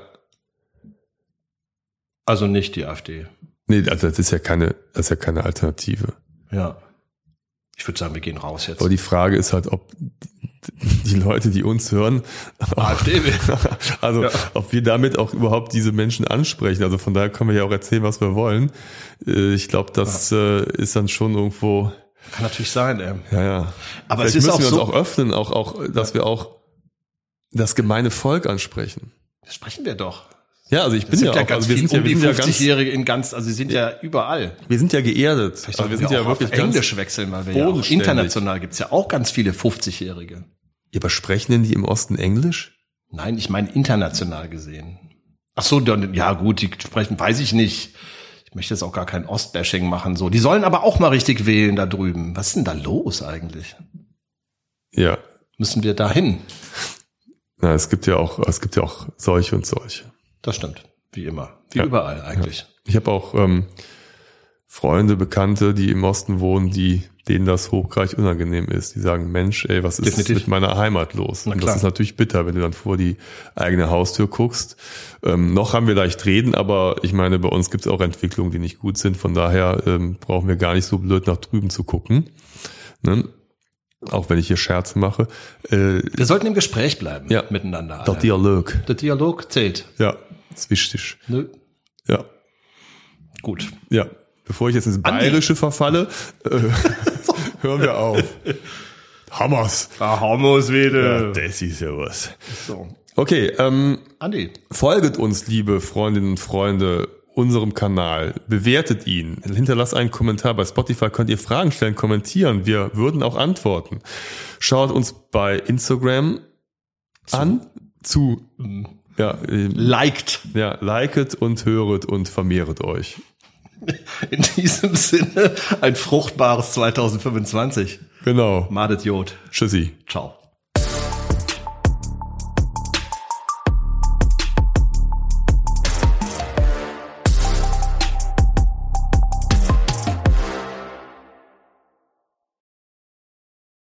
Also nicht die AfD. Nee, also das ist ja keine, das ist ja keine Alternative. Ja. Ich würde sagen, wir gehen raus jetzt. Aber die Frage ist halt, ob die Leute, die uns hören, AfD wählen. also Ja. ob wir damit auch überhaupt diese Menschen ansprechen. Also von daher können wir ja auch erzählen, was wir wollen. Äh, Ich glaube, das ja. ist dann schon irgendwo. Kann natürlich sein, ey. Ja, ja. Aber Vielleicht es ist müssen auch wir uns so, auch öffnen, auch, auch, dass wir auch das gemeine Volk ansprechen. das sprechen wir doch. Ja, also ich Es bin sind ja ja auch, ganz also wir viel sind ja, um wir die sind ja ganz, fünfzigjährige in ganz, also sie sind ja überall. wir sind ja geerdet. Vielleicht Also wir sollten sind ja auch wirklich auf ganz, Englisch wechseln, weil wir ja auch bodenständig. international gibt's ja auch ganz viele fünfzigjährige. Ja, aber sprechen denn die im Osten Englisch? Nein, ich meine international gesehen. Ach so, dann, ja gut, die sprechen, weiß ich nicht. Ich möchte jetzt auch gar kein Ostbashing machen, so. Die sollen aber auch mal richtig wählen da drüben. Was ist denn da los eigentlich? Ja. Müssen wir da hin? Na, es gibt ja auch, es gibt ja auch solche und solche. Das stimmt. Wie immer. Wie Ja. überall eigentlich. Ich habe auch ähm, Freunde, Bekannte, die im Osten wohnen, die denen das hochgradig unangenehm ist. Die sagen, Mensch, ey, was ist Definitiv. mit meiner Heimat los? Na Und klar. das ist natürlich bitter, wenn du dann vor die eigene Haustür guckst. Ähm, noch haben wir leicht reden, aber ich meine, bei uns gibt es auch Entwicklungen, die nicht gut sind. Von daher ähm, brauchen wir gar nicht so blöd nach drüben zu gucken. Ne? Auch wenn ich hier Scherze mache. Äh, Wir sollten im Gespräch bleiben. Ja. Miteinander. der alle. Dialog. Der Dialog zählt. Ja, ist wichtig. Nö. Ja, Gut. ja. Bevor ich jetzt ins Bayerische verfalle, äh, hören wir auf. Hammers. Da haben wir es wieder. Das ist ja was. So. Okay, ähm, Andi. folget uns, liebe Freundinnen und Freunde, unserem Kanal. Bewertet ihn. Hinterlasst einen Kommentar. Bei Spotify könnt ihr Fragen stellen, kommentieren. Wir würden auch antworten. Schaut uns bei Instagram an. Zu. Ja, ähm, Liked. ja, liket und höret und vermehret euch. In diesem Sinne ein fruchtbares zwanzig fünfundzwanzig. Genau. Madet Jod. Tschüssi. Ciao.